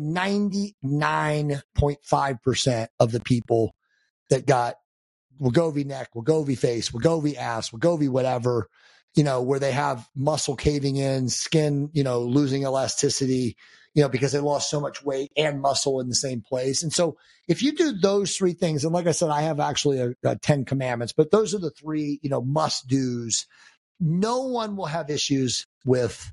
99.5% of the people that got Wegovy neck, Wegovy face, Wegovy ass, Wegovy whatever, where they have muscle caving in, skin, losing elasticity, because they lost so much weight and muscle in the same place. And so if you do those 3 things, and like I said, I have actually a 10 commandments, but those are the 3, must do's. No one will have issues with,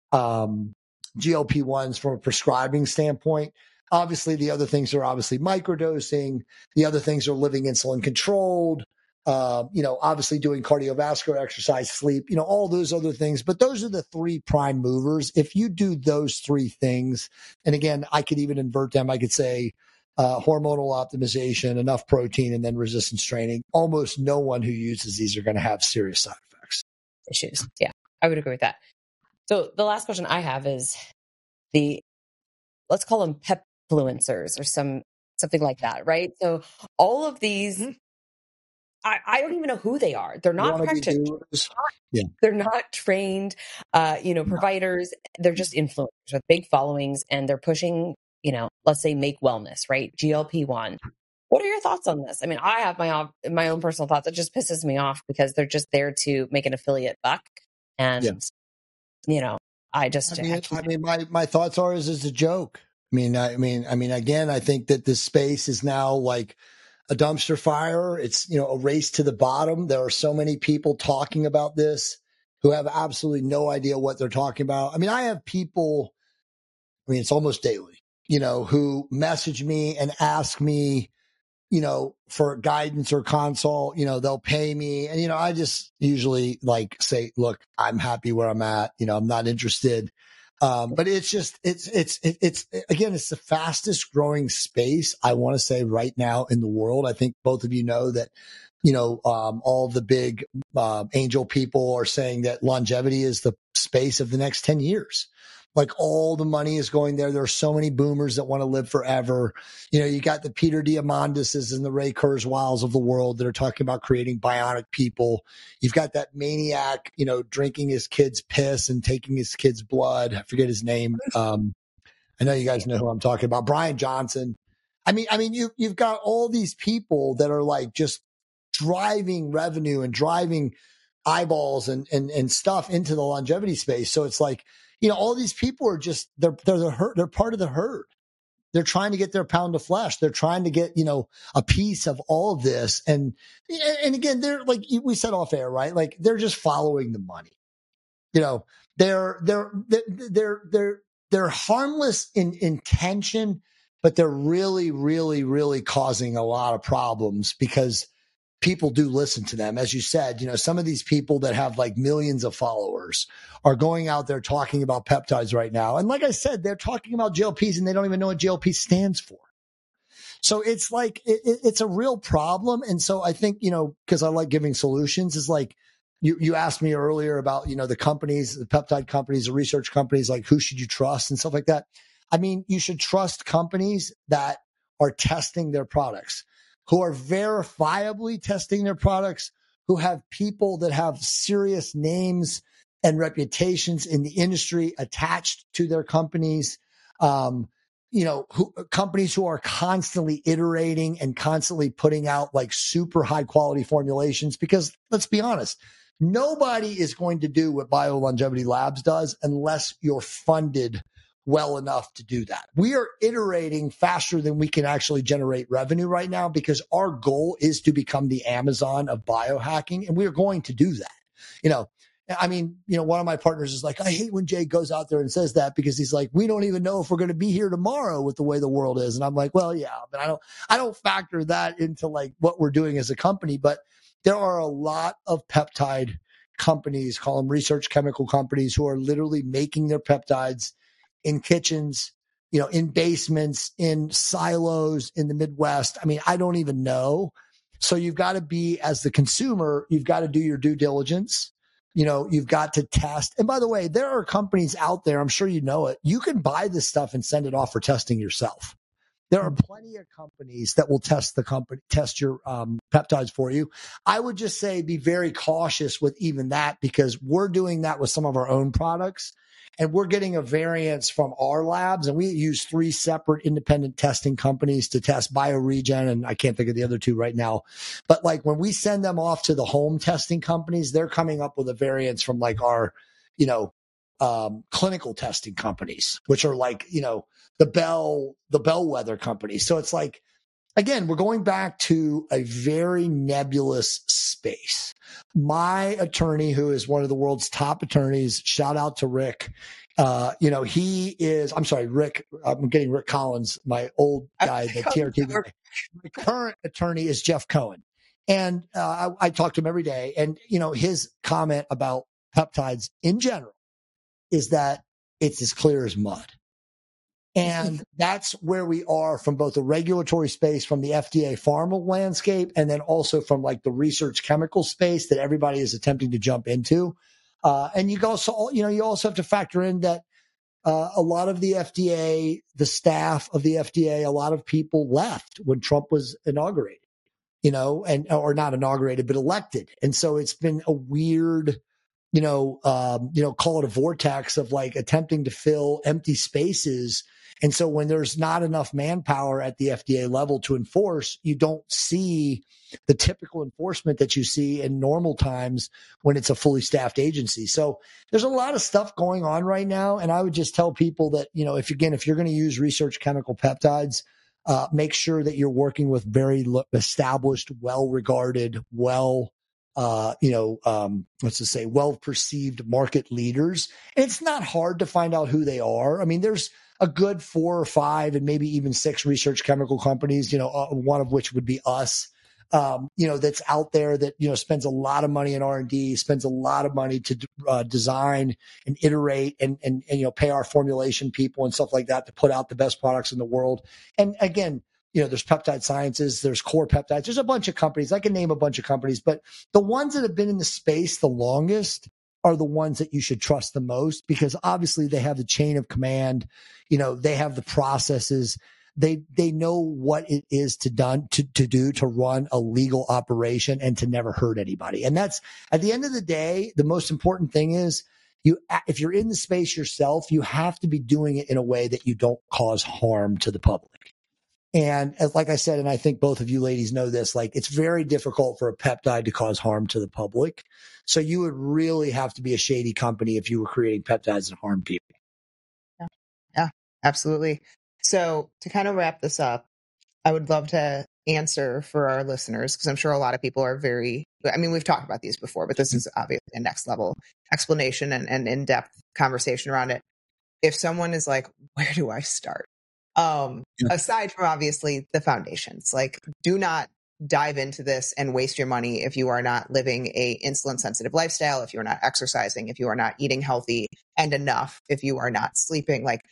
GLP-1s from a prescribing standpoint. Obviously, the other things are obviously microdosing. The other things are living insulin controlled, obviously doing cardiovascular exercise, sleep, all those other things. But those are the 3 prime movers. If you do those 3 things, and again, I could even invert them. I could say hormonal optimization, enough protein, and then resistance training. Almost no one who uses these are going to have serious side effects. Issues. Yeah, I would agree with that. So the last question I have is let's call them pepfluencers or something like that, right? So all of these, I don't even know who they are. They're not practitioners. Yeah. They're not trained, providers. They're just influencers with big followings, and they're pushing, let's say make wellness, right? GLP-1. What are your thoughts on this? I mean, I have my own personal thoughts. It just pisses me off because they're just there to make an affiliate buck. And, my thoughts are is it's a joke. I mean, again, I think that this space is now like a dumpster fire. It's, a race to the bottom. There are so many people talking about this who have absolutely no idea what they're talking about. I mean, I have people, it's almost daily, who message me and ask me, for guidance or consult, they'll pay me. And, I just usually say, look, I'm happy where I'm at. I'm not interested. But it's just, it's again, it's the fastest growing space, I want to say, right now in the world. I think both of you know that, all the big angel people are saying that longevity is the space of the next 10 years. Like all the money is going there. There are so many boomers that want to live forever. You got the Peter Diamondises and the Ray Kurzweils of the world that are talking about creating bionic people. You've got that maniac, drinking his kid's piss and taking his kid's blood. I forget his name. I know you guys know who I'm talking about. Brian Johnson. I mean, you've got all these people that are like just driving revenue and driving eyeballs and stuff into the longevity space. So it's like, all these people are just, they're part of the herd. They're trying to get their pound of flesh. They're trying to get, a piece of all of this. And again, they're like we said off air, right? Like they're just following the money. They're harmless in intention, but they're really, really, really causing a lot of problems because people do listen to them. As you said, some of these people that have like millions of followers are going out there talking about peptides right now. And like I said, they're talking about GLPs and they don't even know what GLP stands for. So it's like, it's a real problem. And so I think, because I like giving solutions, is like, you asked me earlier about, the companies, the peptide companies, the research companies, like who should you trust and stuff like that. I mean, you should trust companies that are testing their products, who are verifiably testing their products, who have people that have serious names and reputations in the industry attached to their companies. Companies who are constantly iterating and constantly putting out like super high quality formulations, because let's be honest, nobody is going to do what BioLongevity Labs does unless you're funded well enough to do that. We are iterating faster than we can actually generate revenue right now because our goal is to become the Amazon of biohacking, and we are going to do that. One of my partners is like, I hate when Jay goes out there and says that because he's like, we don't even know if we're going to be here tomorrow with the way the world is. And I'm like, well, yeah, but I don't factor that into like what we're doing as a company, but there are a lot of peptide companies, call them research chemical companies, who are literally making their peptides in kitchens, in basements, in silos in the Midwest. I mean, I don't even know. So you've got to be, as the consumer, you've got to do your due diligence. You've got to test. And by the way, there are companies out there, I'm sure you know it. You can buy this stuff and send it off for testing yourself. There are plenty of companies that will test your peptides for you. I would just say be very cautious with even that, because we're doing that with some of our own products, and we're getting a variance from our labs, and we use 3 separate independent testing companies to test Bioregion, and I can't think of the other 2 right now. But like when we send them off to the home testing companies, they're coming up with a variance from like our, clinical testing companies, which are like, the bellwether companies. So it's like, again, we're going back to a very nebulous space. My attorney, who is one of the world's top attorneys, shout out to Rick. He is, I'm sorry, Rick, I'm getting Rick Collins, my old guy, the TRT guy. My current attorney is Jeff Cohen. And I talk to him every day. And, his comment about peptides in general is that it's as clear as mud. And that's where we are from both the regulatory space, from the FDA pharma landscape, and then also from like the research chemical space that everybody is attempting to jump into. And you also have to factor in that a lot of the FDA, the staff of the FDA, a lot of people left when Trump was inaugurated, or not inaugurated, but elected. And so it's been a weird, call it a vortex of like attempting to fill empty spaces. And so when there's not enough manpower at the FDA level to enforce, you don't see the typical enforcement that you see in normal times when it's a fully staffed agency. So there's a lot of stuff going on right now. And I would just tell people that, if you're going to use research chemical peptides, make sure that you're working with very established, well-regarded, well-perceived market leaders. And it's not hard to find out who they are. I mean, there's a good 4 or 5 and maybe even 6 research chemical companies, one of which would be us, that's out there that, spends a lot of money in R&D, spends a lot of money to design and iterate and pay our formulation people and stuff like that to put out the best products in the world. And again, there's Peptide Sciences, there's Core Peptides. There's a bunch of companies. I can name a bunch of companies, but the ones that have been in the space the longest are the ones that you should trust the most, because obviously they have the chain of command. They have the processes. They know what it is to do to run a legal operation and to never hurt anybody. And that's, at the end of the day, the most important thing is if you're in the space yourself, you have to be doing it in a way that you don't cause harm to the public. And like I said, and I think both of you ladies know this, like it's very difficult for a peptide to cause harm to the public. So you would really have to be a shady company if you were creating peptides that harm people. Yeah, absolutely. So to kind of wrap this up, I would love to answer for our listeners, because I'm sure a lot of people are we've talked about these before, but this is obviously a next level explanation and in-depth conversation around it. If someone is like, where do I start? Aside from obviously the foundations, like do not dive into this and waste your money if you are not living a insulin sensitive lifestyle, if you're not exercising, if you are not eating healthy and enough, if you are not sleeping, like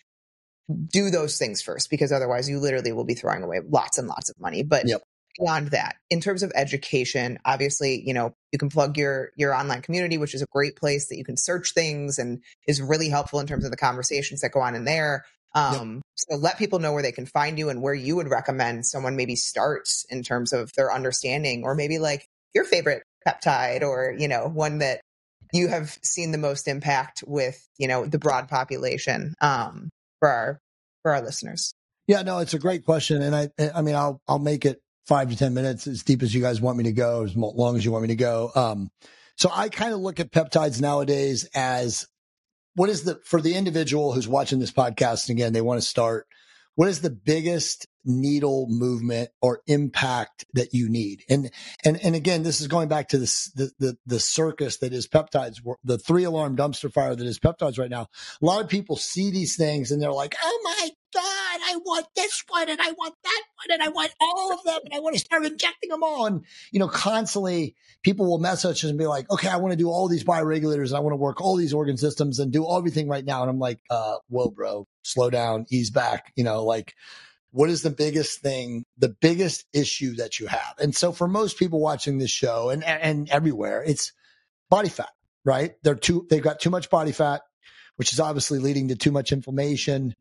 do those things first, because otherwise you literally will be throwing away lots and lots of money. But beyond that, in terms of education, obviously, you can plug your online community, which is a great place that you can search things and is really helpful in terms of the conversations that go on in there. So let people know where they can find you and where you would recommend someone maybe starts in terms of their understanding, or maybe like your favorite peptide, or, one that you have seen the most impact with, the broad population, for our listeners. Yeah, no, it's a great question. And I'll make it 5 to 10 minutes, as deep as you guys want me to go, as long as you want me to go. So I kind of look at peptides nowadays as, for the individual who's watching this podcast, and again, they want to start, what is the biggest needle movement or impact that you need. And again, this is going back to the circus that is peptides, the 3-alarm dumpster fire that is peptides right now. A lot of people see these things and they're like, oh my God, I want this one and I want that one and I want all of them and I want to start injecting them all. And, constantly people will message us and be like, okay, I want to do all these bioregulators and I want to work all these organ systems and do everything right now. And I'm like, whoa, bro, slow down, ease back, what is the biggest thing, the biggest issue that you have? And so for most people watching this show and everywhere, it's body fat, right? They've got too much body fat, which is obviously leading to too much inflammation.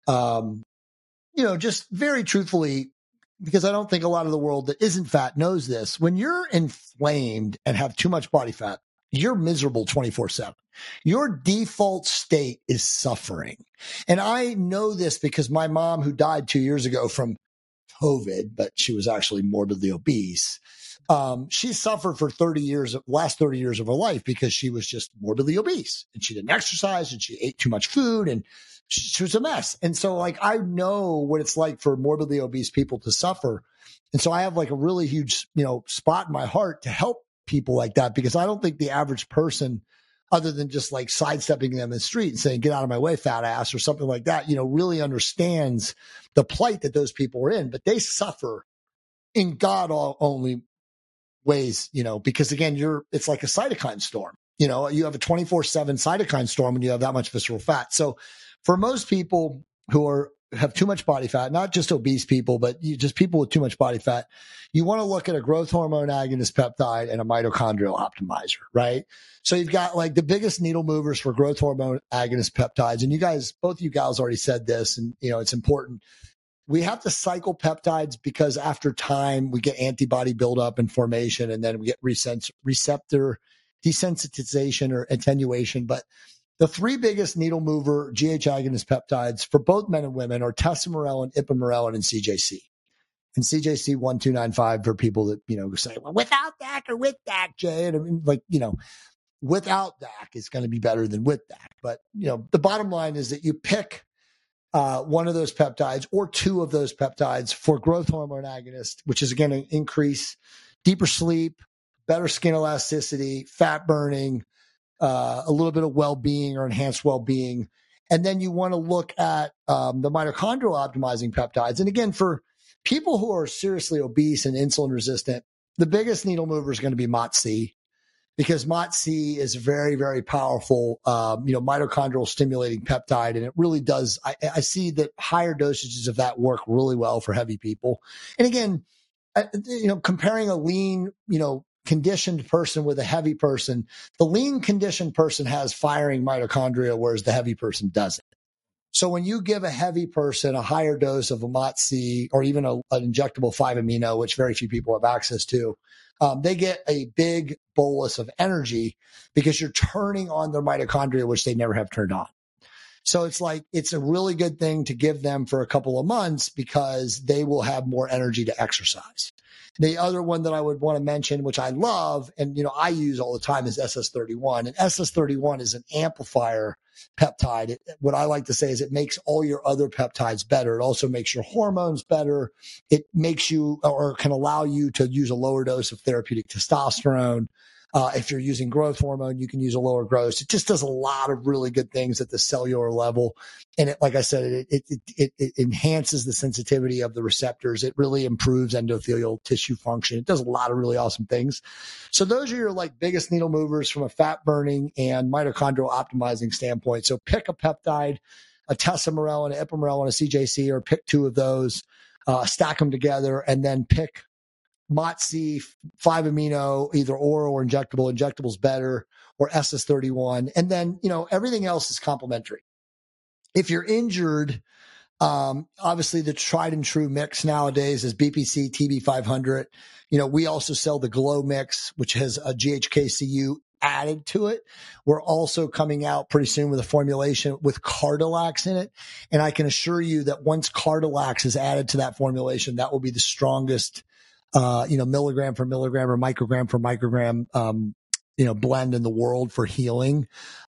Just very truthfully, because I don't think a lot of the world that isn't fat knows this. When you're inflamed and have too much body fat, you're miserable 24/7. Your default state is suffering. And I know this because my mom, who died 2 years ago from COVID, but she was actually morbidly obese. She suffered for last 30 years of her life because she was just morbidly obese and she didn't exercise and she ate too much food and she was a mess. And so I know what it's like for morbidly obese people to suffer. And so I have a really huge, spot in my heart to help people like that, because I don't think the average person, other than just sidestepping them in the street and saying, get out of my way, fat ass, or something like that, really understands the plight that those people are in, but they suffer in God only ways, because again, it's like a cytokine storm. You have a 24/7 cytokine storm when you have that much visceral fat. So for most people who have too much body fat, not just obese people, but just people with too much body fat, you want to look at a growth hormone agonist peptide and a mitochondrial optimizer, right? So you've got the biggest needle movers for growth hormone agonist peptides. And both you guys already said this, and it's important. We have to cycle peptides because after time we get antibody buildup and formation, and then we get receptor desensitization or attenuation. But the 3 biggest needle mover GH agonist peptides for both men and women are tesamorelin, ipamorelin, and CJC. And CJC 1295 for people that, say, well, without DAC or with DAC, Jay. And I mean, without DAC is going to be better than with DAC. But, the bottom line is that you pick one of those peptides or 2 of those peptides for growth hormone agonist, which is, again, an increase deeper sleep, better skin elasticity, fat burning, a little bit of well-being or enhanced well-being. And then you want to look at the mitochondrial optimizing peptides. And again, for people who are seriously obese and insulin resistant, the biggest needle mover is going to be MOTS-c, because MOTS-c is very, very powerful, mitochondrial stimulating peptide. And it really does. I see that higher dosages of that work really well for heavy people. And again, comparing a lean, conditioned person with a heavy person, the lean conditioned person has firing mitochondria, whereas the heavy person doesn't. So when you give a heavy person a higher dose of a MOTS-c or even an injectable 5-amino, which very few people have access to, they get a big bolus of energy because you're turning on their mitochondria, which they never have turned on. So it's a really good thing to give them for a couple of months because they will have more energy to exercise. The other one that I would want to mention, which I love and, I use all the time, is SS31. And SS31 is an amplifier peptide. What I like to say is it makes all your other peptides better. It also makes your hormones better. It makes you, or can allow you to use a lower dose of therapeutic testosterone. If you're using growth hormone, you can use a lower dose. It just does a lot of really good things at the cellular level. And it, like I said, it enhances the sensitivity of the receptors. It really improves endothelial tissue function. It does a lot of really awesome things. So those are your biggest needle movers from a fat burning and mitochondrial optimizing standpoint. So pick a peptide, a tesamorelin, an ipamorelin, a CJC, or pick 2 of those, stack them together, and then pick MOTS-c, 5-amino, either oral or injectable. Injectable's better, or SS31. And then, everything else is complementary. If you're injured, obviously the tried and true mix nowadays is BPC TB500. We also sell the Glow Mix, which has a GHKCU added to it. We're also coming out pretty soon with a formulation with Cardilax in it. And I can assure you that once Cardilax is added to that formulation, that will be the strongest milligram for milligram or microgram for microgram, blend in the world for healing.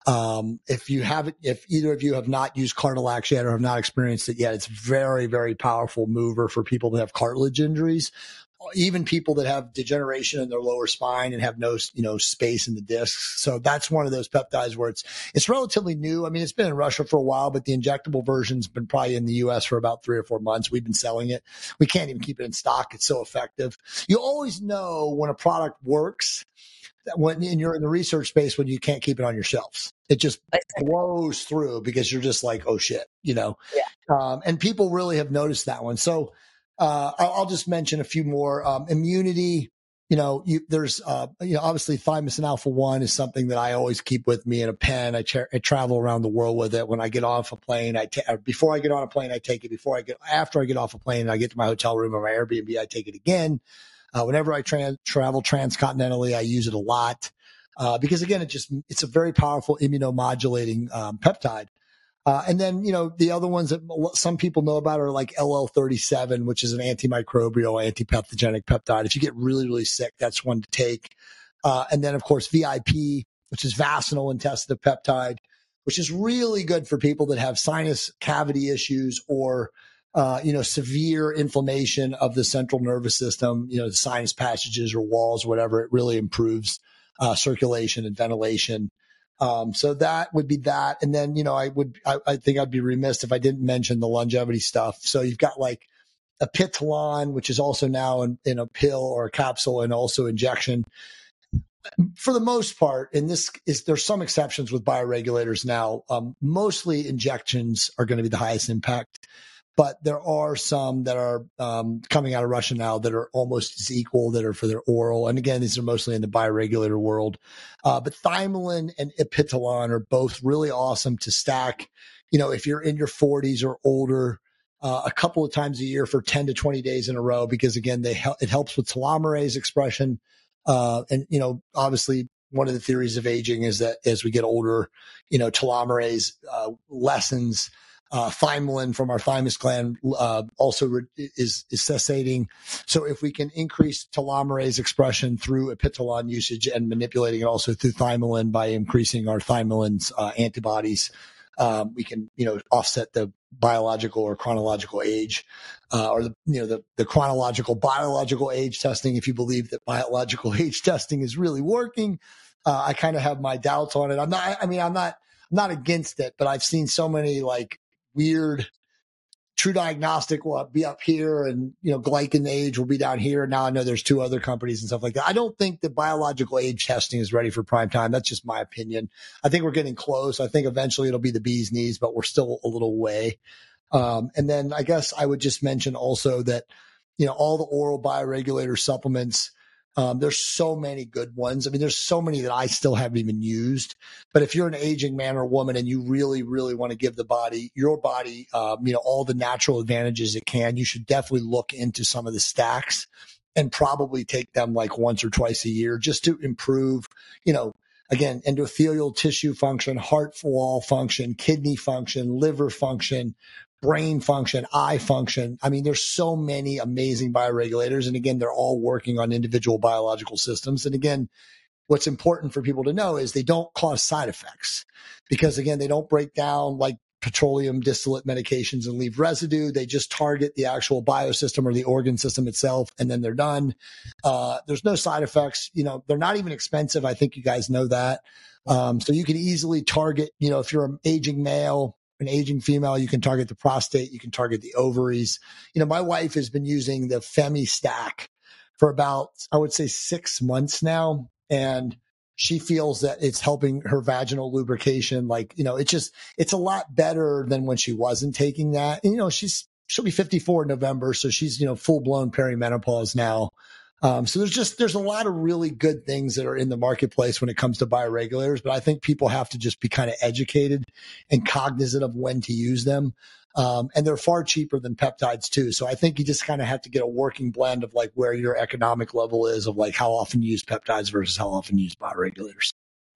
If either of you have not used Cartilax yet or have not experienced it yet, it's very, very powerful mover for people that have cartilage injuries, even people that have degeneration in their lower spine and have no, space in the discs. So that's one of those peptides where it's relatively new. I mean, it's been in Russia for a while, but the injectable version's been probably in the US for about 3 or 4 months. We've been selling it. We can't even keep it in stock. It's so effective. You always know when a product works when you're in the research space, when you can't keep it on your shelves. It just blows through because you're just like, oh shit, Yeah. and people really have noticed that one. So I'll just mention a few more. Immunity, there's obviously thymosin alpha-1 is something that I always keep with me in a pen. I travel around the world with it. When I get off a plane, before I get on a plane, I take it. After I get off a plane and I get to my hotel room or my Airbnb, I take it again. Whenever I travel transcontinentally, I use it a lot because again, it's a very powerful immunomodulating peptide. And then, the other ones that some people know about are like LL37, which is an antimicrobial, antipathogenic peptide. If you get really, really sick, that's one to take. And then, of course, VIP, which is vaginal intestinal peptide, which is really good for people that have sinus cavity issues or severe inflammation of the central nervous system, the sinus passages or walls, whatever. It really improves circulation and ventilation. So that would be that. And then, I think I'd be remiss if I didn't mention the longevity stuff. So you've got like Apitolan, which is also now in a pill or a capsule and also injection. For the most part, there's some exceptions with bioregulators now. Mostly injections are going to be the highest impact. But there are some that are coming out of Russia now that are almost as equal, that are for their oral. And again, these are mostly in the bioregulator world. But Thymolin and Apitolan are both really awesome to stack, if you're in your 40s or older, a couple of times a year for 10 to 20 days in a row, because again, it helps with telomerase expression. And obviously, one of the theories of aging is that as we get older, telomerase lessens. Thymolin from our thymus gland also is cessating. So if we can increase telomerase expression through Apitolan usage and manipulating it also through Thymolin by increasing our Thymolin's antibodies, we can offset the biological or chronological age, or the chronological biological age testing. If you believe that biological age testing is really working, I kind of have my doubts on it. I'm not against it, but I've seen so many like weird True Diagnostic will be up here and, Glycan age will be down here. Now I know there's 2 other companies and stuff like that. I don't think that biological age testing is ready for prime time. That's just my opinion. I think we're getting close. I think eventually it'll be the bee's knees, but we're still a little way. And then I guess I would just mention also that, all the oral bioregulator supplements, there's so many good ones. I mean, there's so many that I still haven't even used. But if you're an aging man or woman and you really, really want to give your body, all the natural advantages it can, you should definitely look into some of the stacks and probably take them like once or twice a year just to improve, again, endothelial tissue function, heart wall function, kidney function, liver function, brain function, eye function. I mean, there's so many amazing bioregulators. And again, they're all working on individual biological systems. And again, what's important for people to know is they don't cause side effects because again, they don't break down like petroleum distillate medications and leave residue. They just target the actual biosystem or the organ system itself, and then they're done. There's no side effects. They're not even expensive. I think you guys know that. So you can easily target, if you're an aging male, an aging female, you can target the prostate, you can target the ovaries. My wife has been using the Femi stack for about, I would say 6 months now. And she feels that it's helping her vaginal lubrication. Like, it's a lot better than when she wasn't taking that. And, she'll be 54 in November. So she's, full blown perimenopause now. So there's a lot of really good things that are in the marketplace when it comes to bioregulators, but I think people have to just be kind of educated and cognizant of when to use them. And they're far cheaper than peptides too. So I think you just kind of have to get a working blend of like where your economic level is of like how often you use peptides versus how often you use bioregulators.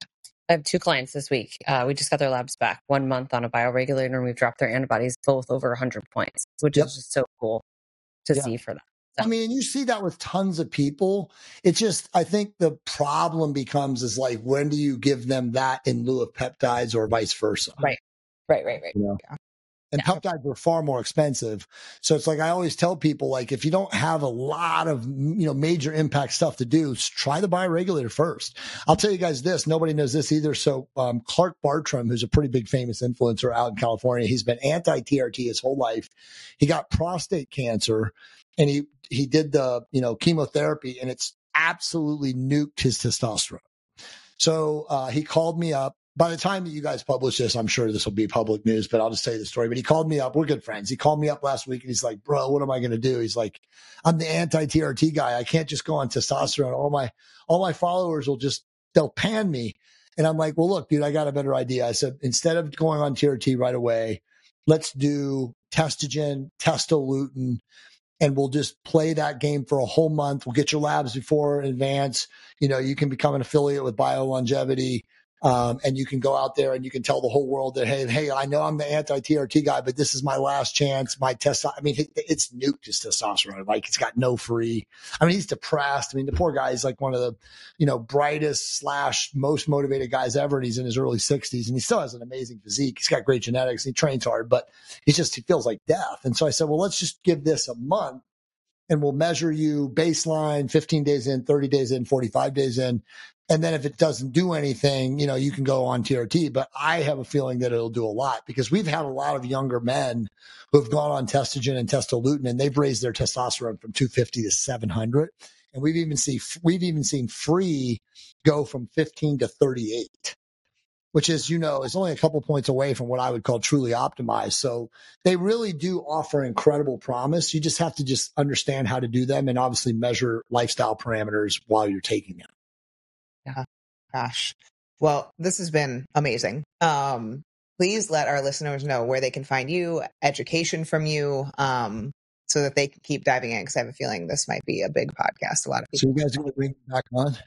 I have 2 clients this week. We just got their labs back 1 month on a bioregulator, and we've dropped their antibodies both over 100 points, which is just so cool to see for them. I mean, you see that with tons of people. It's just, I think the problem becomes is like, when do you give them that in lieu of peptides or vice versa? Right. You know? Yeah. And peptides were far more expensive. So it's like, I always tell people, like, if you don't have a lot of, major impact stuff to do, try the bioregulator first. I'll tell you guys this, nobody knows this either. So, Clark Bartram, who's a pretty big famous influencer out in California, he's been anti-TRT his whole life. He got prostate cancer and he did the, chemotherapy, and it's absolutely nuked his testosterone. So, he called me up. By the time that you guys publish this, I'm sure this will be public news, but I'll just tell you the story. But he called me up. We're good friends. He called me up last week and he's like, bro, what am I going to do? He's like, I'm the anti-TRT guy. I can't just go on testosterone. All my followers they'll pan me. And I'm like, well, look, dude, I got a better idea. I said, instead of going on TRT right away, let's do testogen, testolutin, and we'll just play that game for a whole month. We'll get your labs before in advance. You can become an affiliate with BioLongevity. And you can go out there and you can tell the whole world that, hey, I know I'm the anti-TRT guy, but this is my last chance. My it's nuked his testosterone. Like, it's got no free. I mean, he's depressed. I mean, the poor guy is like one of the, brightest / most motivated guys ever. And he's in his early 60s and he still has an amazing physique. He's got great genetics. He trains hard, but he feels like death. And so I said, well, let's just give this a month. And we'll measure you baseline 15 days in, 30 days in, 45 days in. And then if it doesn't do anything, you can go on TRT. But I have a feeling that it'll do a lot, because we've had a lot of younger men who have gone on testogen and testolutin, and they've raised their testosterone from 250 to 700. And we've even seen free go from 15 to 38. Which is, is only a couple points away from what I would call truly optimized. So they really do offer incredible promise. You just have to understand how to do them, and obviously measure lifestyle parameters while you're taking them. Yeah. Gosh. Well, this has been amazing. Please let our listeners know where they can find you, education from you, so that they can keep diving in, because I have a feeling this might be a big podcast. A lot of people. So you guys are going to bring me back on?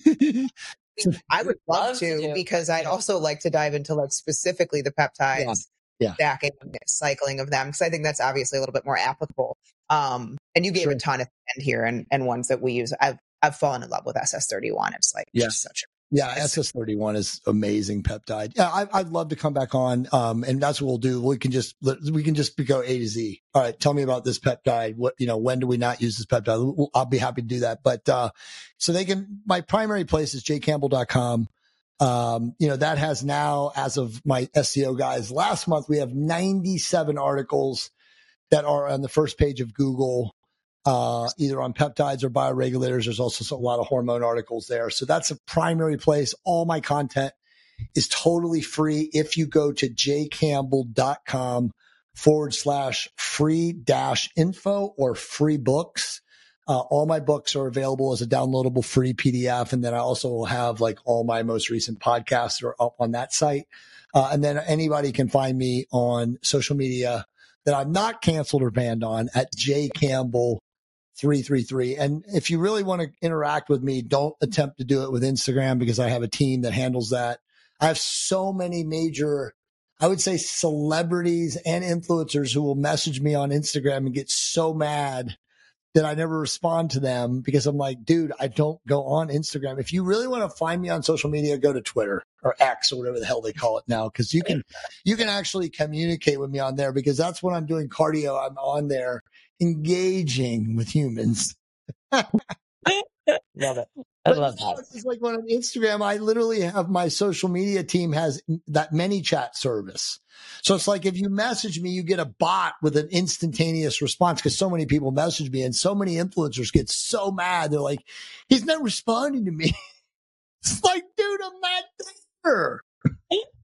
I would love to, because I'd also like to dive into specifically the peptides, stacking, cycling of them, because I think that's obviously a little bit more applicable. And you gave a ton at the end here, and ones that we use. I've fallen in love with SS31. It's just such a SS31 is amazing peptide. Yeah, I'd love to come back on, and that's what we'll do. We can just go A to Z. All right, tell me about this peptide. What when do we not use this peptide? I'll be happy to do that. But so they can. My primary place is jcampbell.com. That has now, as of my SEO guys, last month we have 97 articles that are on the first page of Google. Either on peptides or bioregulators. There's also a lot of hormone articles there. So that's a primary place. All my content is totally free if you go to jcampbell.com/free-info or free books. All my books are available as a downloadable free PDF. And then I also will have all my most recent podcasts are up on that site. And then anybody can find me on social media that I'm not canceled or banned on at jcampbell333. And if you really want to interact with me, don't attempt to do it with Instagram, because I have a team that handles that. I have so many major, I would say, celebrities and influencers who will message me on Instagram and get so mad that I never respond to them, because I'm like, dude, I don't go on Instagram. If you really want to find me on social media, go to Twitter or X or whatever the hell they call it now, because you can actually communicate with me on there, because that's when I'm doing cardio. I'm on there engaging with humans. Love it. I love that. It's like when on Instagram, I literally have my social media team has that ManyChat service. So it's like, if you message me, you get a bot with an instantaneous response, because so many people message me, and so many influencers get so mad. They're like, he's not responding to me. It's like, dude, I'm not there.